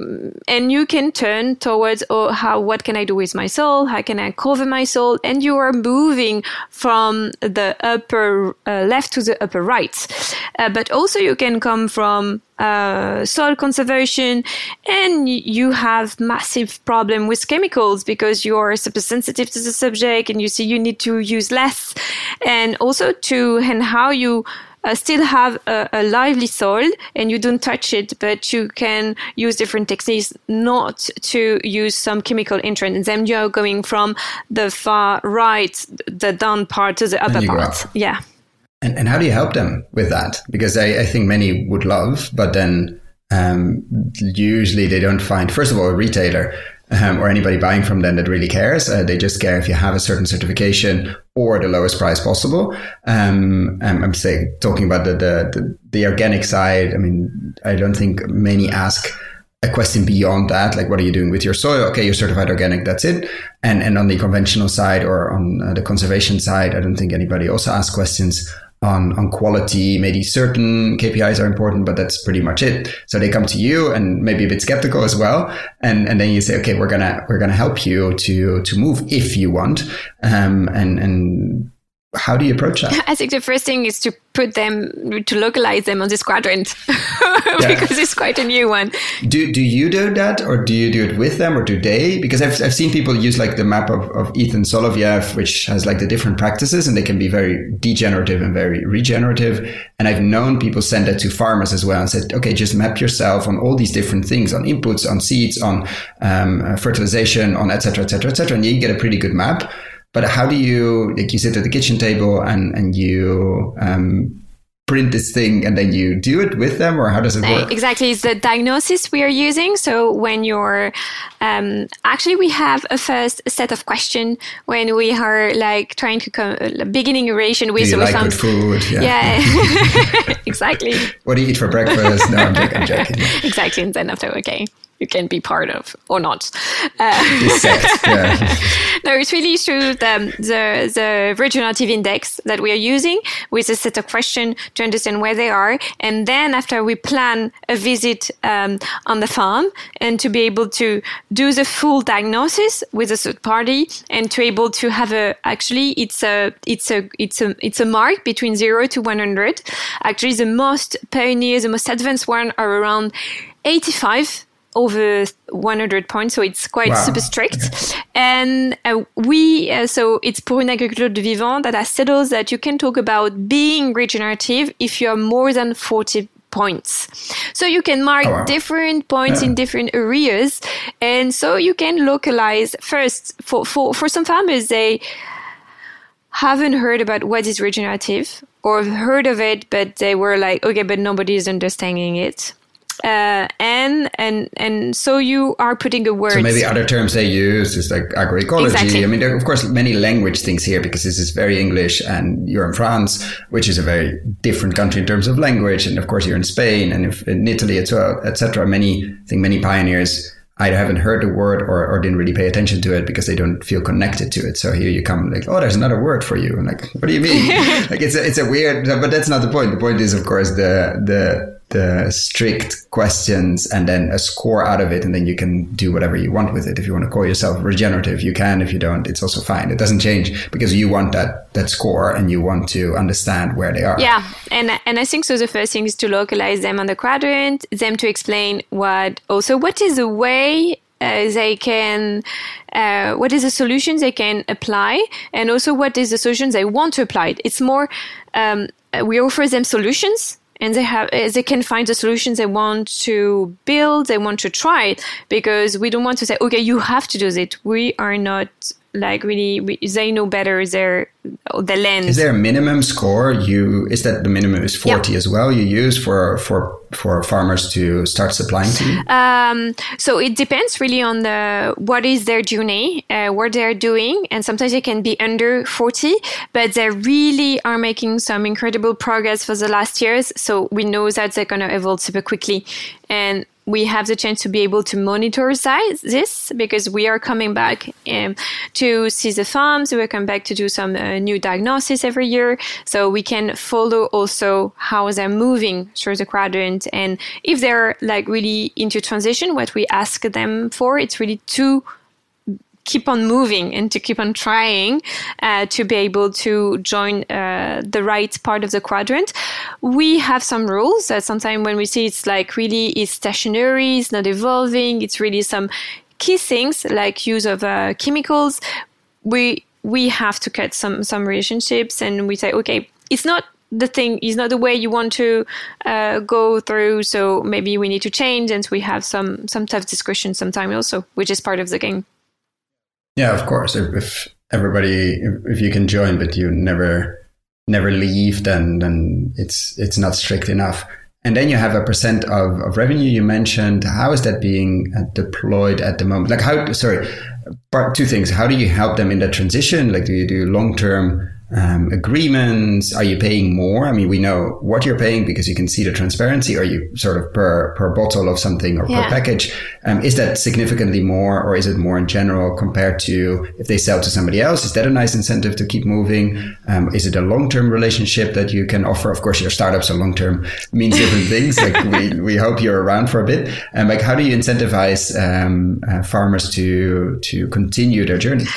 Speaker 2: And you can turn towards, oh, how, what can I do with my soil? How can I cover my soil? And you are moving from the upper uh, left to the upper right. Uh, but also you can come from uh, soil conservation, and you have massive problem with chemicals because you are super sensitive to the subject, and you see you need to use less. And also to, and how you Uh, still have a, a lively soil and you don't touch it, but you can use different techniques not to use some chemical entrant. And then you're going from the far right, the down part, to the upper part. Yeah.
Speaker 1: And, and how do you help them with that? Because I, I think many would love, but then um, usually they don't find, first of all, a retailer Um, or anybody buying from them that really cares. Uh, they just care if you have a certain certification or the lowest price possible. Um, I'm, I'm saying, talking about the, the, the, the organic side. I mean, I don't think many ask a question beyond that. Like, what are you doing with your soil? Okay, you're certified organic. That's it. And, and on the conventional side or on uh, the conservation side, I don't think anybody also asks questions on, on quality. Maybe certain K P Is are important, but that's pretty much it. So they come to you and maybe a bit skeptical as well. And, and then you say, okay, we're going to, we're going to help you to, to move if you want. Um, and, and how do you approach that?
Speaker 2: I think the first thing is to put them, to localize them on this quadrant because it's quite a new one.
Speaker 1: Do do you do that, or do you do it with them, or do they? Because I've I've seen people use like the map of, of Ethan Soloviev, which has like the different practices, and they can be very degenerative and very regenerative. And I've known people send that to farmers as well and said, okay, just map yourself on all these different things, on inputs, on seeds, on um, uh, fertilization, on et cetera, et cetera, et cetera, and you get a pretty good map. But how do you, like you sit at the kitchen table and, and you um, print this thing and then you do it with them, or how does it work?
Speaker 2: Exactly. It's the diagnosis we are using. So when you're, um, actually we have a first set of questions when we are like trying to come, uh, beginning oration with.
Speaker 1: Do you
Speaker 2: so
Speaker 1: like
Speaker 2: found,
Speaker 1: good food?
Speaker 2: Yeah. yeah. Exactly.
Speaker 1: What do you eat for breakfast? No, I'm joking. I'm joking.
Speaker 2: Exactly. And then after, okay, you can be part of or not. Uh,
Speaker 1: this sect, yeah.
Speaker 2: No, it's really through the, the, the regenerative index that we are using with a set of questions to understand where they are. And then after we plan a visit um, on the farm and to be able to do the full diagnosis with a third party and to able to have a, actually it's a, it's a, it's a, it's a mark between zero to one hundred. Actually, the most pioneers, the most advanced one are around eighty-five over one hundred points, so it's quite wow. super strict. Okay. And uh, we, uh, so it's Pour une agriculture de vivant that has settled that you can talk about being regenerative if you are more than forty points. So you can mark oh, wow. different points yeah. in different areas. And so you can localize first for, for, for some farmers, they haven't heard about what is regenerative or heard of it, but they were like, okay, but nobody is understanding it. Uh, and and and so you are putting a word.
Speaker 1: So maybe other terms they use is like agroecology.
Speaker 2: Exactly.
Speaker 1: I mean, there are of course many language things here because this is very English, and you're in France, which is a very different country in terms of language, and of course you're in Spain and if, in Italy as well, et cetera. Many, I think many pioneers either haven't heard the word or, or didn't really pay attention to it because they don't feel connected to it. So here you come like, oh, there's another word for you. I'm like, what do you mean? Like it's a, it's a weird, but that's not the point. The point is, of course, the the the strict questions and then a score out of it, and then you can do whatever you want with it. If you want to call yourself regenerative, you can. If you don't, it's also fine. It doesn't change because you want that that score and you want to understand where they are.
Speaker 2: Yeah, and and I think so. The first thing is to localize them on the quadrant, them to explain what also what is the way uh, they can, uh, what is the solutions they can apply, and also what is the solutions they want to apply. It's more um, we offer them solutions. And they have, they can find the solutions they want to build, they want to try, because we don't want to say, okay, you have to do it. We are not like really, we, they know better their, the land.
Speaker 1: Is there a minimum score? You, is that the minimum is forty yeah. as well? You use for, for, for farmers to start supplying to you?
Speaker 2: Um, so it depends really on the, what is their journey, uh, what they're doing. And sometimes it can be under forty, but they really are making some incredible progress for the last years. So we know that they're going to evolve super quickly. And we have the chance to be able to monitor this because we are coming back um, to see the farms. We're coming back to do some uh, new diagnosis every year. So we can follow also how they're moving through the quadrant. And if they're like really into transition, what we ask them for, it's really to keep on moving and to keep on trying uh, to be able to join uh, the right part of the quadrant. We have some rules that sometimes when we see it's like really it's stationary, it's not evolving, it's really some key things like use of uh, chemicals. We we have to cut some some relationships and we say, okay, it's not the thing is not the way you want to uh, go through. So maybe we need to change, and we have some some tough discussions sometimes also, which is part of the game.
Speaker 1: Yeah, of course. If, if everybody, if, if you can join, but you never, never leave, then then it's it's not strict enough. And then you have a percent of, of revenue you mentioned. How is that being uh, deployed at the moment? Like how? Sorry, part two things. How do you help them in that transition? Like, do you do long term um, agreements? Are you paying more? I mean, we know what you're paying because you can see the transparency. Are you sort of per per bottle of something or yeah. per package? Um, is that significantly more, or is it more in general compared to if they sell to somebody else? Is that a nice incentive to keep moving? Um, is it a long-term relationship that you can offer? Of course, your startups are long-term means different things. Like we, we hope you're around for a bit. And um, like, how do you incentivize um, uh, farmers to to continue their journey?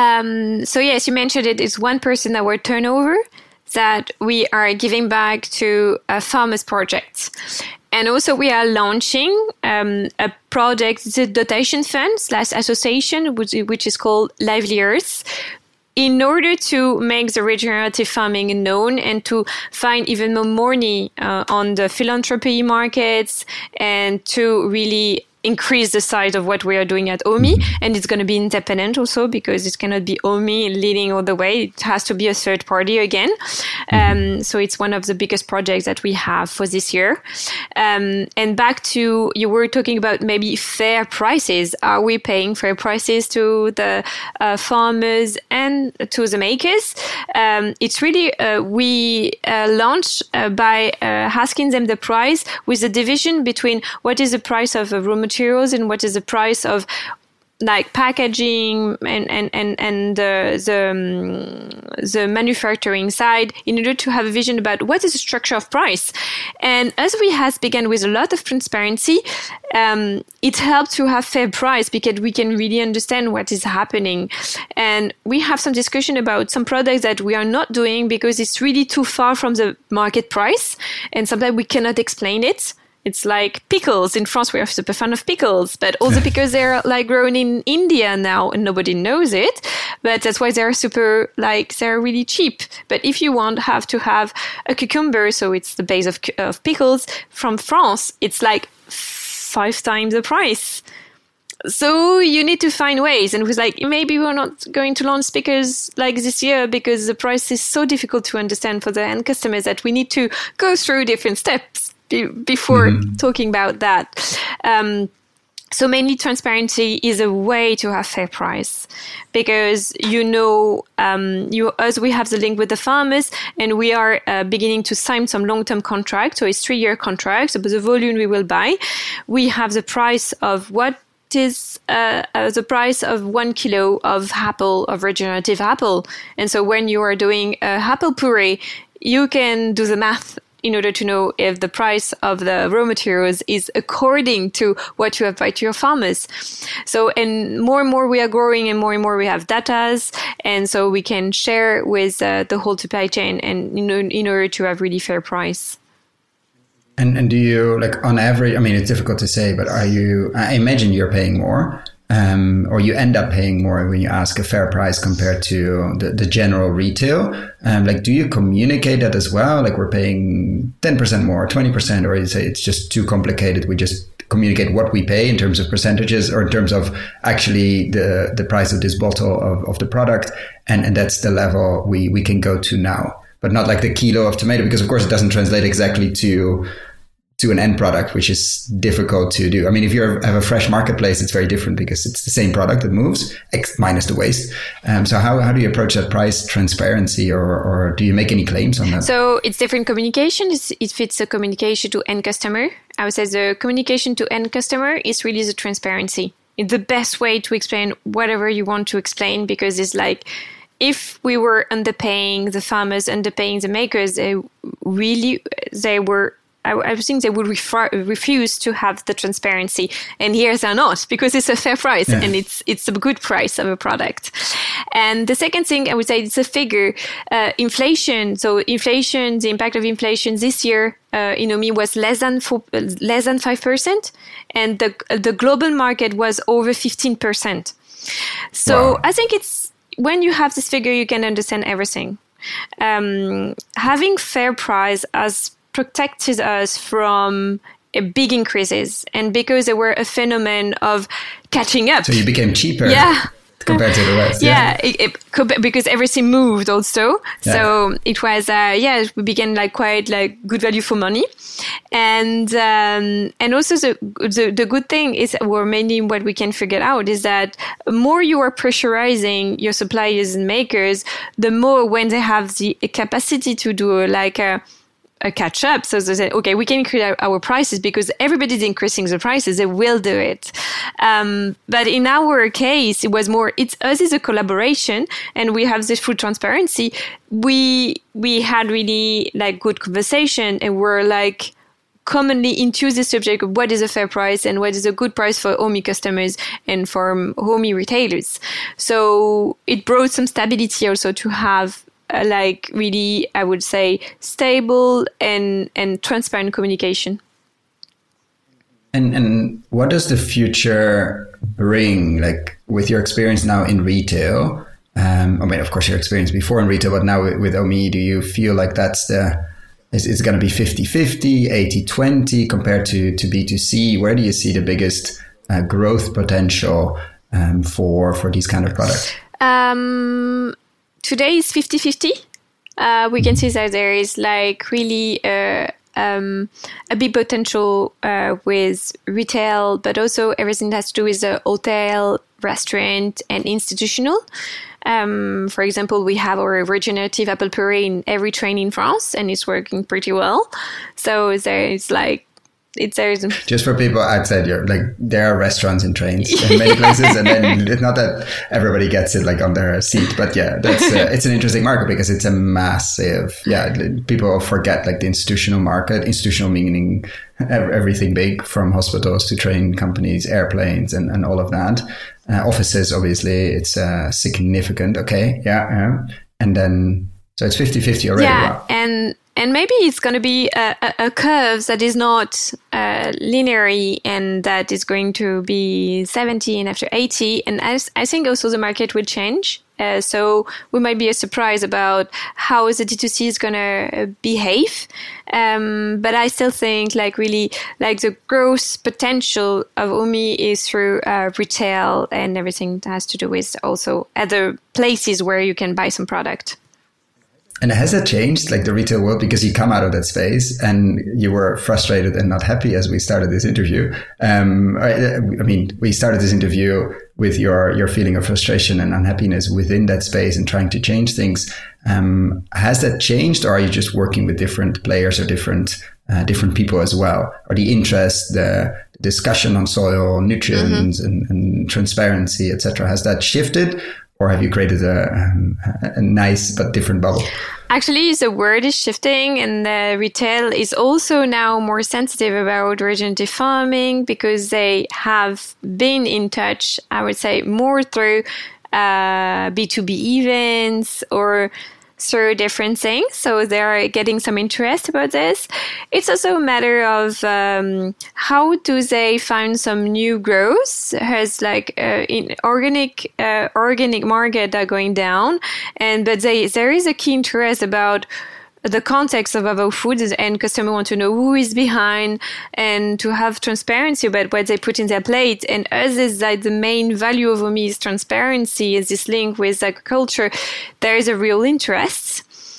Speaker 2: Um, so yes, you mentioned it. It's one percent our turnover that we are giving back to a farmers project. And also we are launching um, a project, the dotation fund slash association, which, which is called Lively Earth, in order to make the regenerative farming known and to find even more money uh, on the philanthropy markets and to really increase the size of what we are doing at O M I, and it's going to be independent also because it cannot be O M I leading all the way. It has to be a third party again. Um, so it's one of the biggest projects that we have for this year. Um, and back to, you were talking about maybe fair prices. Are we paying fair prices to the uh, farmers and to the makers? Um, it's really, uh, we uh, launched uh, by uh, asking them the price with the division between what is the price of uh, raw materials and what is the price of like packaging and and and and uh, the um, the manufacturing side, in order to have a vision about what is the structure of price. And as we has begun with a lot of transparency, um, it helped to have fair price because we can really understand what is happening. And we have some discussion about some products that we are not doing because it's really too far from the market price, and sometimes we cannot explain it. It's like pickles. In France, we are super fan of pickles, but also because they're like grown in India now and nobody knows it. But that's why they're super, like, they're really cheap. But if you want have to have a cucumber, so it's the base of, of pickles from France, it's like five times the price. So you need to find ways. And it was like, maybe we're not going to launch speakers like this year because the price is so difficult to understand for the end customers that we need to go through different steps before mm-hmm. talking about that. Um, so mainly transparency is a way to have fair price because, you know, um, you, as we have the link with the farmers and we are uh, beginning to sign some long-term contracts. So it's three-year contracts. So the volume we will buy, we have the price of what is uh, uh, the price of one kilo of apple, of regenerative apple. And so when you are doing a apple puree, you can do the math in order to know if the price of the raw materials is according to what you have paid to your farmers. So, and more and more we are growing and more and more we have datas. And so we can share with uh, the whole supply chain and, you know, in order to have really fair price.
Speaker 1: And and do you, like, on average, I mean, it's difficult to say, but are you, I imagine you're paying more. Um, or you end up paying more when you ask a fair price compared to the, the general retail. Um, like, do you communicate that as well? Like, we're paying ten percent more, twenty percent, or you say it's just too complicated, we just communicate what we pay in terms of percentages or in terms of actually the, the price of this bottle of, of the product. And, and that's the level we, we can go to now, but not like the kilo of tomato, because of course it doesn't translate exactly to to an end product, which is difficult to do. I mean, if you have a fresh marketplace, it's very different because it's the same product that moves, ex- minus the waste. Um, so how, how do you approach that price transparency, or, or do you make any claims on that?
Speaker 2: So it's different communication. It's, it fits the communication to end customer. I would say the communication to end customer is really the transparency. It's the best way to explain whatever you want to explain, because it's like, if we were underpaying the farmers, underpaying the makers, they really, they were, I, I think they would refer, refuse to have the transparency. And here they're not, because it's a fair price yeah. and it's it's a good price of a product. And the second thing I would say, it's a figure, uh, inflation. So inflation, the impact of inflation this year uh, in O M I was less than four, less than five percent, and the the global market was over fifteen percent. So wow. I think it's, when you have this figure, you can understand everything. Um, having fair price as protected us from uh, big increases, and because there were a phenomenon of catching up.
Speaker 1: So you became cheaper.
Speaker 2: Yeah.
Speaker 1: Compared to the rest.
Speaker 2: Yeah, yeah. It, it, because everything moved also. Yeah. So it was, uh, yeah, we began like quite like good value for money. And um, and also the, the the good thing is, or mainly what we can figure out, is that more you are pressurizing your suppliers and makers, the more when they have the capacity to do like a a catch up. So they say, okay, we can increase our, our prices because everybody's increasing the prices. They will do it. Um, but in our case, it was more, it's us is a collaboration, and we have this full transparency. We, we had really like good conversation, and we're like commonly into the subject of what is a fair price and what is a good price for O M I customers and for O M I retailers. So it brought some stability also to have Uh, like really, I would say, stable and, and transparent communication.
Speaker 1: And and what does the future bring? Like, with your experience now in retail, um, I mean, of course, your experience before in retail, but now with, with O M I, do you feel like that's the, is it's going to be fifty-fifty, eighty-twenty compared to, to B two C? Where do you see the biggest uh, growth potential um, for for these kind of products?
Speaker 2: Um, today is fifty-fifty. Uh, we can see that there is like really a, um, a big potential uh, with retail, but also everything that has to do with the hotel, restaurant, and institutional. Um, for example, we have our regenerative apple puree in every train in France, and it's working pretty well. So there is like It's there's
Speaker 1: just for people outside Europe, like there are restaurants and trains in many places, and then it's not that everybody gets it like on their seat, but yeah, that's uh, it's an interesting market because it's a massive. Yeah, people forget like the institutional market. Institutional meaning everything big, from hospitals to train companies, airplanes, and, and all of that. Uh, offices, obviously, it's uh, significant. Okay, yeah, yeah, and then so it's fifty-fifty already.
Speaker 2: Yeah,
Speaker 1: wow.
Speaker 2: and. And maybe it's going to be a, a, a curve that is not uh, linear, and that is going to be seventy and after eighty. And I, I think also the market will change. Uh, so we might be a surprise about how the D two C is going to behave. Um, but I still think like really like the growth potential of Omi is through uh, retail and everything that has to do with also other places where you can buy some product.
Speaker 1: And has that changed, like the retail world, because you come out of that space and you were frustrated and not happy as we started this interview? Um, I, I mean, we started this interview with your, your feeling of frustration and unhappiness within that space and trying to change things. Um, has that changed, or are you just working with different players or different uh, different people as well? Or the interest, the discussion on soil, nutrients, mm-hmm. and, and transparency, et cetera, has that shifted? Or have you created a, um, a nice but different bubble?
Speaker 2: Actually, the world is shifting, and the retail is also now more sensitive about regenerative farming because they have been in touch, I would say, more through uh, B two B events or through different things. So they're getting some interest about this. It's also a matter of um, how do they find some new growth as like uh, in organic uh, organic market are going down, and but they there is a key interest about the context of our food, and customers want to know who is behind and to have transparency about what they put in their plate. And as is like the main value of Omi is transparency, is this link with agriculture, there is a real interest.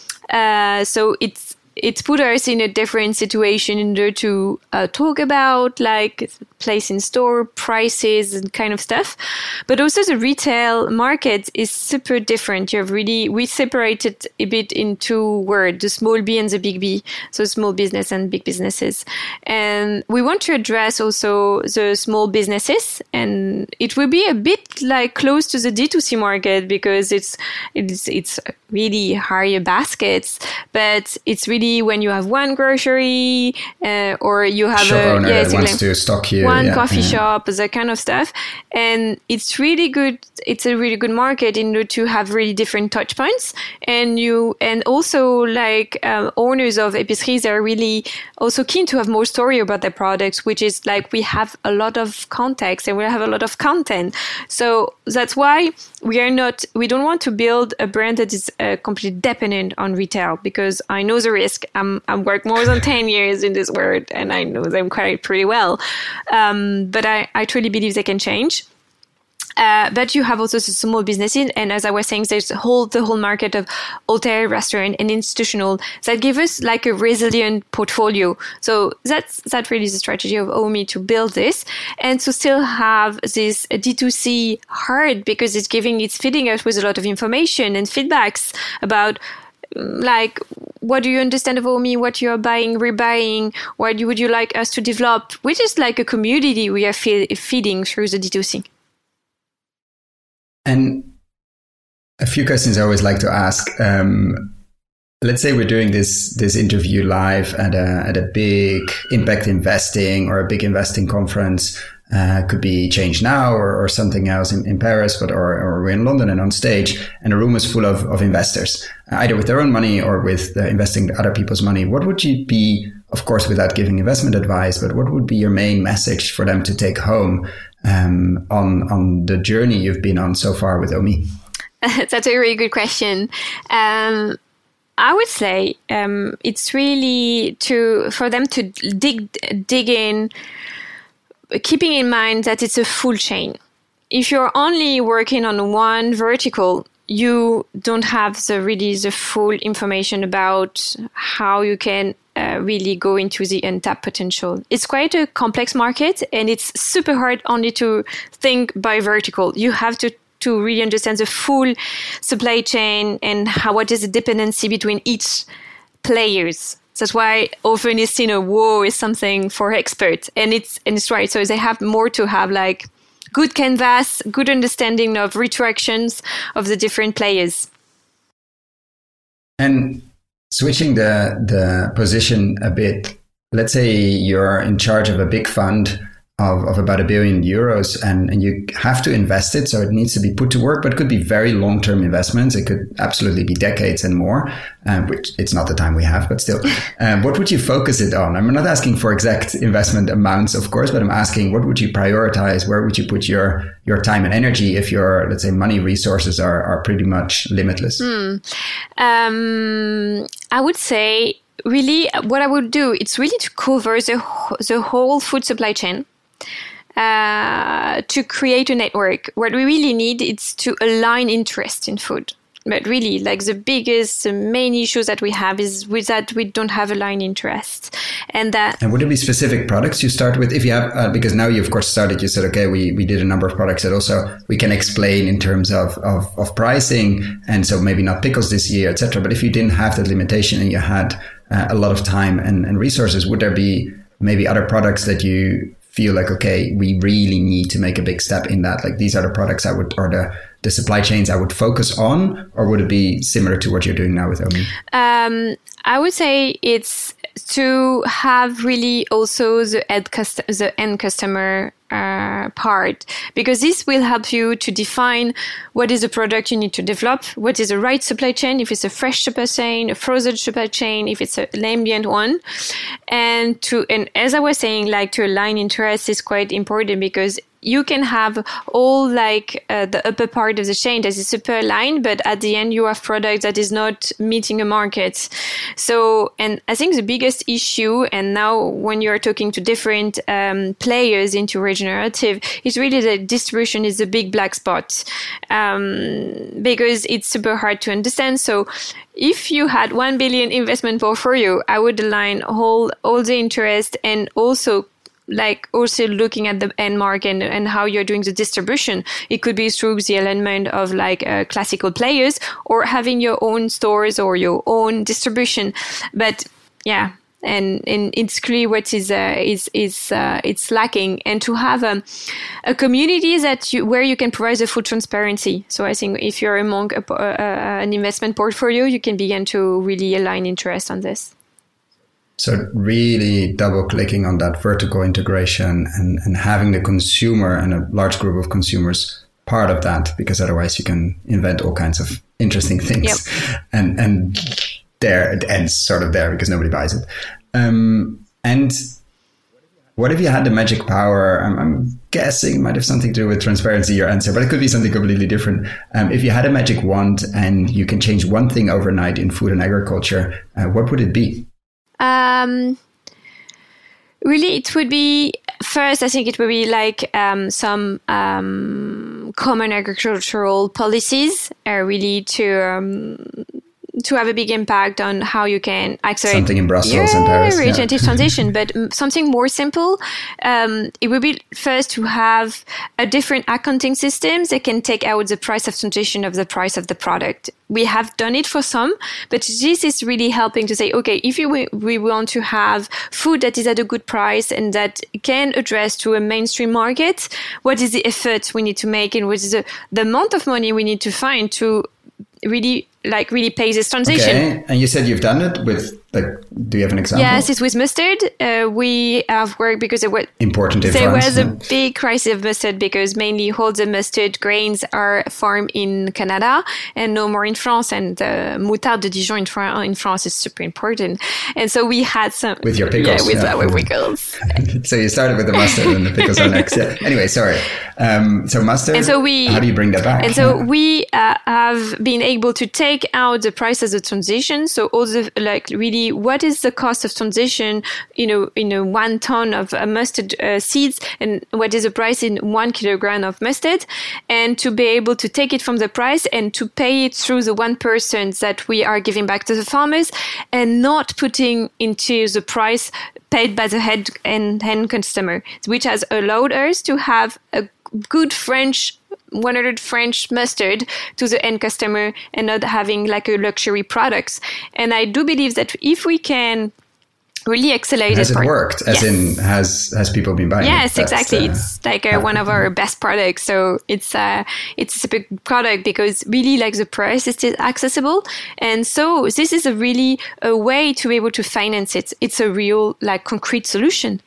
Speaker 2: Uh, so it's it's put us in a different situation in order to uh, talk about like place in store, prices and kind of stuff. But also the retail market is super different. You have really, we separated a bit in two words, the small B and the big B. So small business and big businesses. And we want to address also the small businesses, and it will be a bit like close to the D two C market because it's, it's, it's really higher baskets, but it's really when you have one grocery uh, or you have
Speaker 1: shop
Speaker 2: a
Speaker 1: owner
Speaker 2: yeah,
Speaker 1: that wants to stock you,
Speaker 2: one
Speaker 1: yeah,
Speaker 2: coffee
Speaker 1: yeah.
Speaker 2: shop, that kind of stuff. And it's really good. It's a really good market in order to have really different touch points. And you, and also like um, owners of épiceries are really also keen to have more story about their products, which is like we have a lot of context and we have a lot of content. So that's why we are not, we don't want to build a brand that is uh, completely dependent on retail, because I know the risk. I'm, I'm worked more than ten years in this world and I know them quite pretty well. Um, but I, I truly believe they can change. Uh, but you have also small businesses, and as I was saying, there's a whole the whole market of hotel, restaurant, and institutional that give us like a resilient portfolio. So that's that really is the strategy of Omi, to build this and to still have this D two C hard, because it's giving it's feeding us with a lot of information and feedbacks about like what do you understand of Omi, what you're buying, rebuying, what would you like us to develop, which is like a community we are fe- feeding through the D two C.
Speaker 1: And a few questions I always like to ask. Um, let's say we're doing this this interview live at a at a big impact investing or a big investing conference. Uh, could be Change Now or, or something else in, in Paris, but or, or we're in London and on stage, and the room is full of, of investors, uh, either with their own money or with uh, investing other people's money. What would you be, of course, without giving investment advice, but what would be your main message for them to take home um, on on the journey you've been on so far with Omi?
Speaker 2: That's a really good question. Um, I would say um, it's really to for them to dig dig in keeping in mind that it's a full chain. If you're only working on one vertical, you don't have the really the full information about how you can uh, really go into the untapped potential. It's quite a complex market, and it's super hard only to think by vertical. You have to to really understand the full supply chain and how what is the dependency between each players. That's why often it's seen a war is something for experts, and it's and it's right. So they have more to have like good canvas, good understanding of retractions of the different players.
Speaker 1: And switching the the position a bit, let's say you're in charge of a big fund of, of about a billion euros and, and you have to invest it. So it needs to be put to work, but it could be very long-term investments. It could absolutely be decades and more, um, which it's not the time we have, but still. Um, what would you focus it on? I'm not asking for exact investment amounts, of course, but I'm asking what would you prioritize? Where would you put your, your time and energy if your, let's say, money resources are, are pretty much limitless?
Speaker 2: Hmm. Um, I would say really what I would do, it's really to cover the, the whole food supply chain. Uh, to create a network. What we really need is to align interest in food. But really, like the biggest, the main issues that we have is with that we don't have aligned interest. And that.
Speaker 1: And would it be specific products you start with? If you have, uh, because now you of course started, you said, okay, we, we did a number of products that also we can explain in terms of, of, of pricing. And so maybe not pickles this year, et cetera. But if you didn't have that limitation and you had uh, a lot of time and, and resources, would there be maybe other products that you feel like, okay, we really need to make a big step in that? Like these are the products I would, or the, the supply chains I would focus on, or would it be similar to what you're doing now with Omi?
Speaker 2: Um, I would say it's to have really also the end, cust- the end customer uh, part, because this will help you to define what is the product you need to develop, what is the right supply chain, if it's a fresh supply chain, a frozen supply chain, if it's an ambient one. And to, and as I was saying, like to align interests is quite important, because you can have all like uh, the upper part of the chain that is super aligned, but at the end you have product that is not meeting a market. So, and I think the biggest issue, and now when you're talking to different um, players into regenerative, is really that distribution is a big black spot, um, because it's super hard to understand. So if you had one billion investment portfolio, I would align all, all the interest, and also like also looking at the end market and, and how you're doing the distribution. It could be through the element of like uh, classical players, or having your own stores or your own distribution. But yeah, and, and it's clear what is uh, is is uh, it's lacking, and to have a, a community that you, where you can provide the full transparency. So I think if you're among a, uh, an investment portfolio, you can begin to really align interest on this.
Speaker 1: So really double clicking on that vertical integration and, and having the consumer and a large group of consumers part of that, because otherwise you can invent all kinds of interesting things. Yep. And and there it ends sort of there because nobody buys it. Um, and what if you had the magic power? I'm, I'm guessing it might have something to do with transparency, your answer, but it could be something completely different. Um, if you had a magic wand and you can change one thing overnight in food and agriculture, uh, what would it be?
Speaker 2: Um, really, it would be, first, I think it would be like um, some um, common agricultural policies, uh, really to um, to have a big impact on how you can accelerate
Speaker 1: something in Brussels
Speaker 2: yeah,
Speaker 1: and Paris,
Speaker 2: regenerative
Speaker 1: yeah.
Speaker 2: transition, but something more simple. Um, it would be first to have a different accounting systems that can take out the price of transition of the price of the product. We have done it for some, but this is really helping to say, okay, if you, we want to have food that is at a good price and that can address to a mainstream market, what is the effort we need to make, and what is the, the amount of money we need to find to really like really pay this transition.
Speaker 1: Okay, and you said you've done it with, like, do you have an example?
Speaker 2: Yes, it's with mustard. Uh, we have worked because it was
Speaker 1: important.
Speaker 2: There
Speaker 1: France,
Speaker 2: was
Speaker 1: yeah.
Speaker 2: a big crisis of mustard because mainly all the mustard grains are farmed in Canada and no more in France. And the moutarde de Dijon in, Fran- in France is super important. And so we had some
Speaker 1: with your pickles.
Speaker 2: Yeah, with
Speaker 1: yeah.
Speaker 2: our pickles.
Speaker 1: So you started with the mustard and the pickles are next. Yeah. Anyway, sorry. Um, so mustard.
Speaker 2: And so we,
Speaker 1: how do you bring that back?
Speaker 2: And so we uh, have been able to take out the price as a transition. So all the like really see what is the cost of transition, you know, in a one ton of uh, mustard uh, seeds, and what is the price in one kilogram of mustard, and to be able to take it from the price and to pay it through the one percent that we are giving back to the farmers, and not putting into the price paid by the head and end customer, which has allowed us to have a good French one hundred French mustard to the end customer and not having like a luxury products. And I do believe that if we can really accelerate
Speaker 1: has it
Speaker 2: part,
Speaker 1: worked as
Speaker 2: yes.
Speaker 1: in has has people been buying
Speaker 2: yes
Speaker 1: it?
Speaker 2: exactly
Speaker 1: uh,
Speaker 2: it's like uh, one of our best products, so it's uh it's a big product because really like the price is still accessible, and so this is a really a way to be able to finance it. It's a real like concrete solution.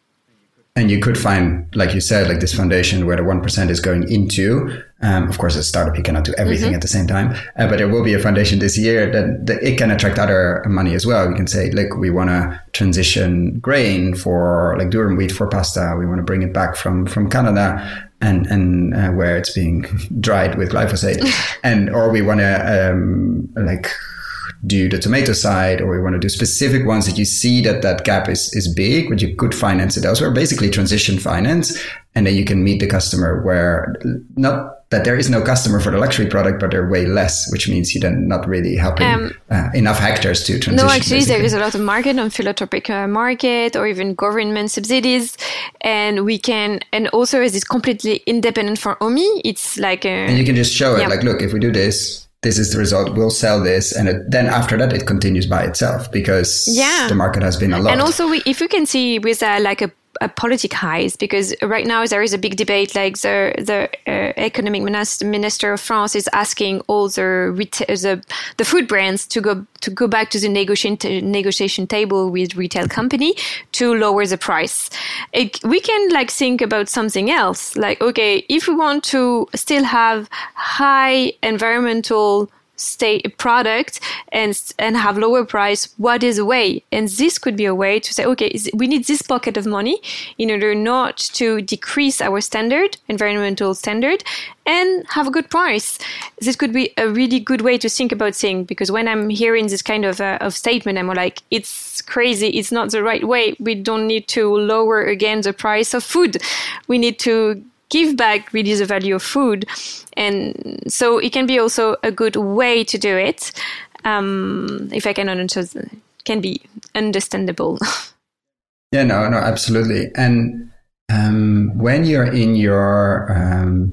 Speaker 1: And you could find, like you said, like this foundation where the one percent is going into. Um, of course, as a startup, you cannot do everything mm-hmm. at the same time. Uh, but there will be a foundation this year that, that it can attract other money as well. We can say, look, we want to transition grain for like durum wheat for pasta. We want to bring it back from, from Canada and, and uh, where it's being dried with glyphosate. and Or we want to um, like... do the tomato side, or we want to do specific ones that you see that that gap is, is big, but you could finance it elsewhere, basically transition finance. And then you can meet the customer where not that there is no customer for the luxury product, but they're way less, which means you're then not really helping um, uh, enough hectares to transition.
Speaker 2: No, actually,
Speaker 1: basically.
Speaker 2: There is a lot of market on philanthropic uh, market or even government subsidies. And we can, and also as it's completely independent for O M I, it's like a...
Speaker 1: And you can just show it
Speaker 2: yeah.
Speaker 1: like, look, if we do this, this is the result, we'll sell this. And it, then after that, it continues by itself because yeah. the market has been a lot.
Speaker 2: And also, we, if we can see with uh, like a, a politic highs, because right now there is a big debate, like the the uh, economic minister of France is asking all the, reta- the the food brands to go to go back to the negotiation negotiation table with retail company to lower the price. It, we can like think about something else, like, okay, if we want to still have high environmental state product and and have lower price, what is a way? And this could be a way to say, okay, we need this pocket of money in order not to decrease our standard, environmental standard, and have a good price. This could be a really good way to think about things, because when I'm hearing this kind of uh, of statement, I'm like, it's crazy, it's not the right way. We don't need to lower again the price of food. We need to give back really the value of food. And so it can be also a good way to do it. Um, if I can understand, can be understandable.
Speaker 1: Yeah, no, no, absolutely. And um, when you're in your, um,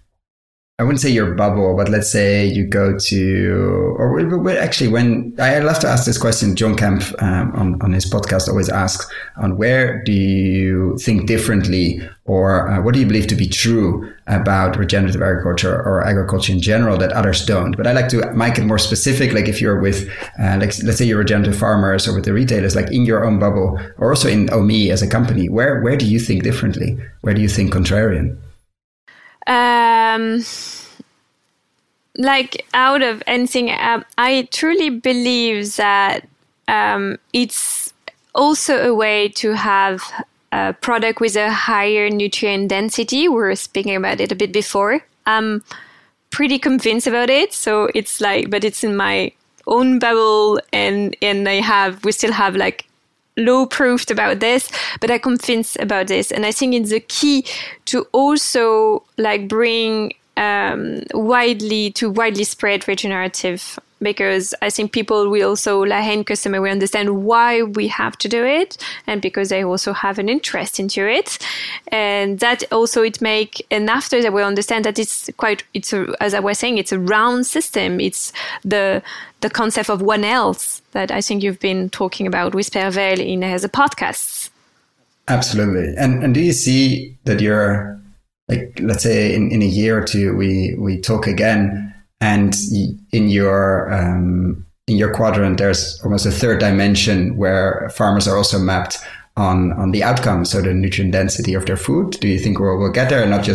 Speaker 1: I wouldn't say your bubble, but let's say you go to, or actually when, I love to ask this question, John Kemp um, on, on his podcast always asks on where do you think differently, or uh, what do you believe to be true about regenerative agriculture or agriculture in general that others don't? But I like to make it more specific, like if you're with, uh, like let's say you're regenerative farmers or with the retailers, like in your own bubble, or also in O M I as a company, where, where do you think differently? Where do you think contrarian?
Speaker 2: Um, like out of anything, um, I truly believe that um, it's also a way to have a product with a higher nutrient density. We were speaking about it a bit before. I'm pretty convinced about it. So it's like, but it's in my own bubble, and and I have, we still have like low proof about this, but I'm convinced about this. And I think it's the key to also like bring um, widely to widely spread regenerative, because I think people will also, like end customer, will understand why we have to do it, and because they also have an interest into it. And that also it make, and after they will understand that it's quite, it's a, as I was saying, it's a round system. It's the the concept of One Health that I think you've been talking about with Pervel in as a podcast.
Speaker 1: Absolutely. And and do you see that you're, like, let's say in, in a year or two, we, we talk again, and in your um, in your quadrant, there's almost a third dimension where farmers are also mapped on, on the outcome, so the nutrient density of their food. Do you think we'll, we'll get there, and not just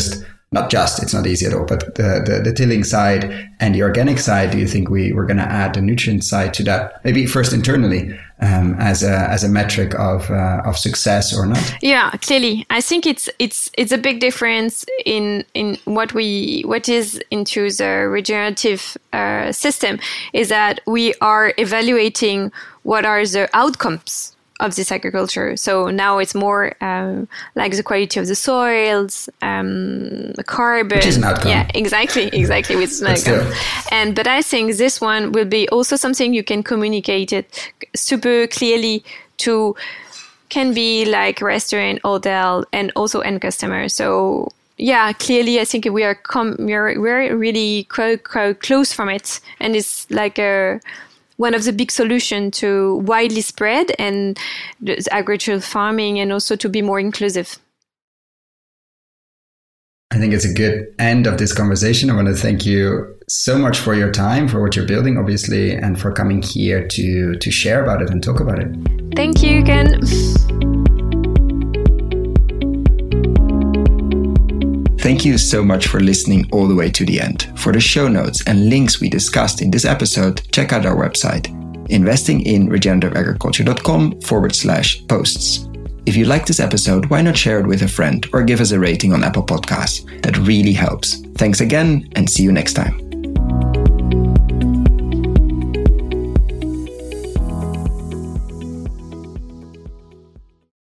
Speaker 1: not just, it's not easy at all, but the, the, the tilling side and the organic side, do you think we, we're going to add the nutrient side to that? Maybe first internally um, as a as a metric of uh, of success or not?
Speaker 2: Yeah, clearly. I think it's it's it's a big difference in in what we what is into the regenerative uh, system is that we are evaluating what are the outcomes of this agriculture. So now it's more um, like the quality of the soils, um, the carbon.
Speaker 1: Which is an outcome.
Speaker 2: Yeah, exactly, exactly. With an outcome. And but I think this one will be also something you can communicate it super clearly to, can be like restaurant, hotel, and also end customer. So yeah, clearly I think we are com- we're we're really quite, quite close from it, and it's like a one of the big solutions to widely spread and agricultural farming, and also to be more inclusive.
Speaker 1: I think it's a good end of this conversation. I want to thank you so much for your time, for what you're building, obviously, and for coming here to, to share about it and talk about it.
Speaker 2: Thank you, Ken.
Speaker 1: Thank you so much for listening all the way to the end. For the show notes and links we discussed in this episode, check out our website, investinginregenerativeagriculture.com forward slash posts. If you like this episode, why not share it with a friend or give us a rating on Apple Podcasts? That really helps. Thanks again, and see you next time.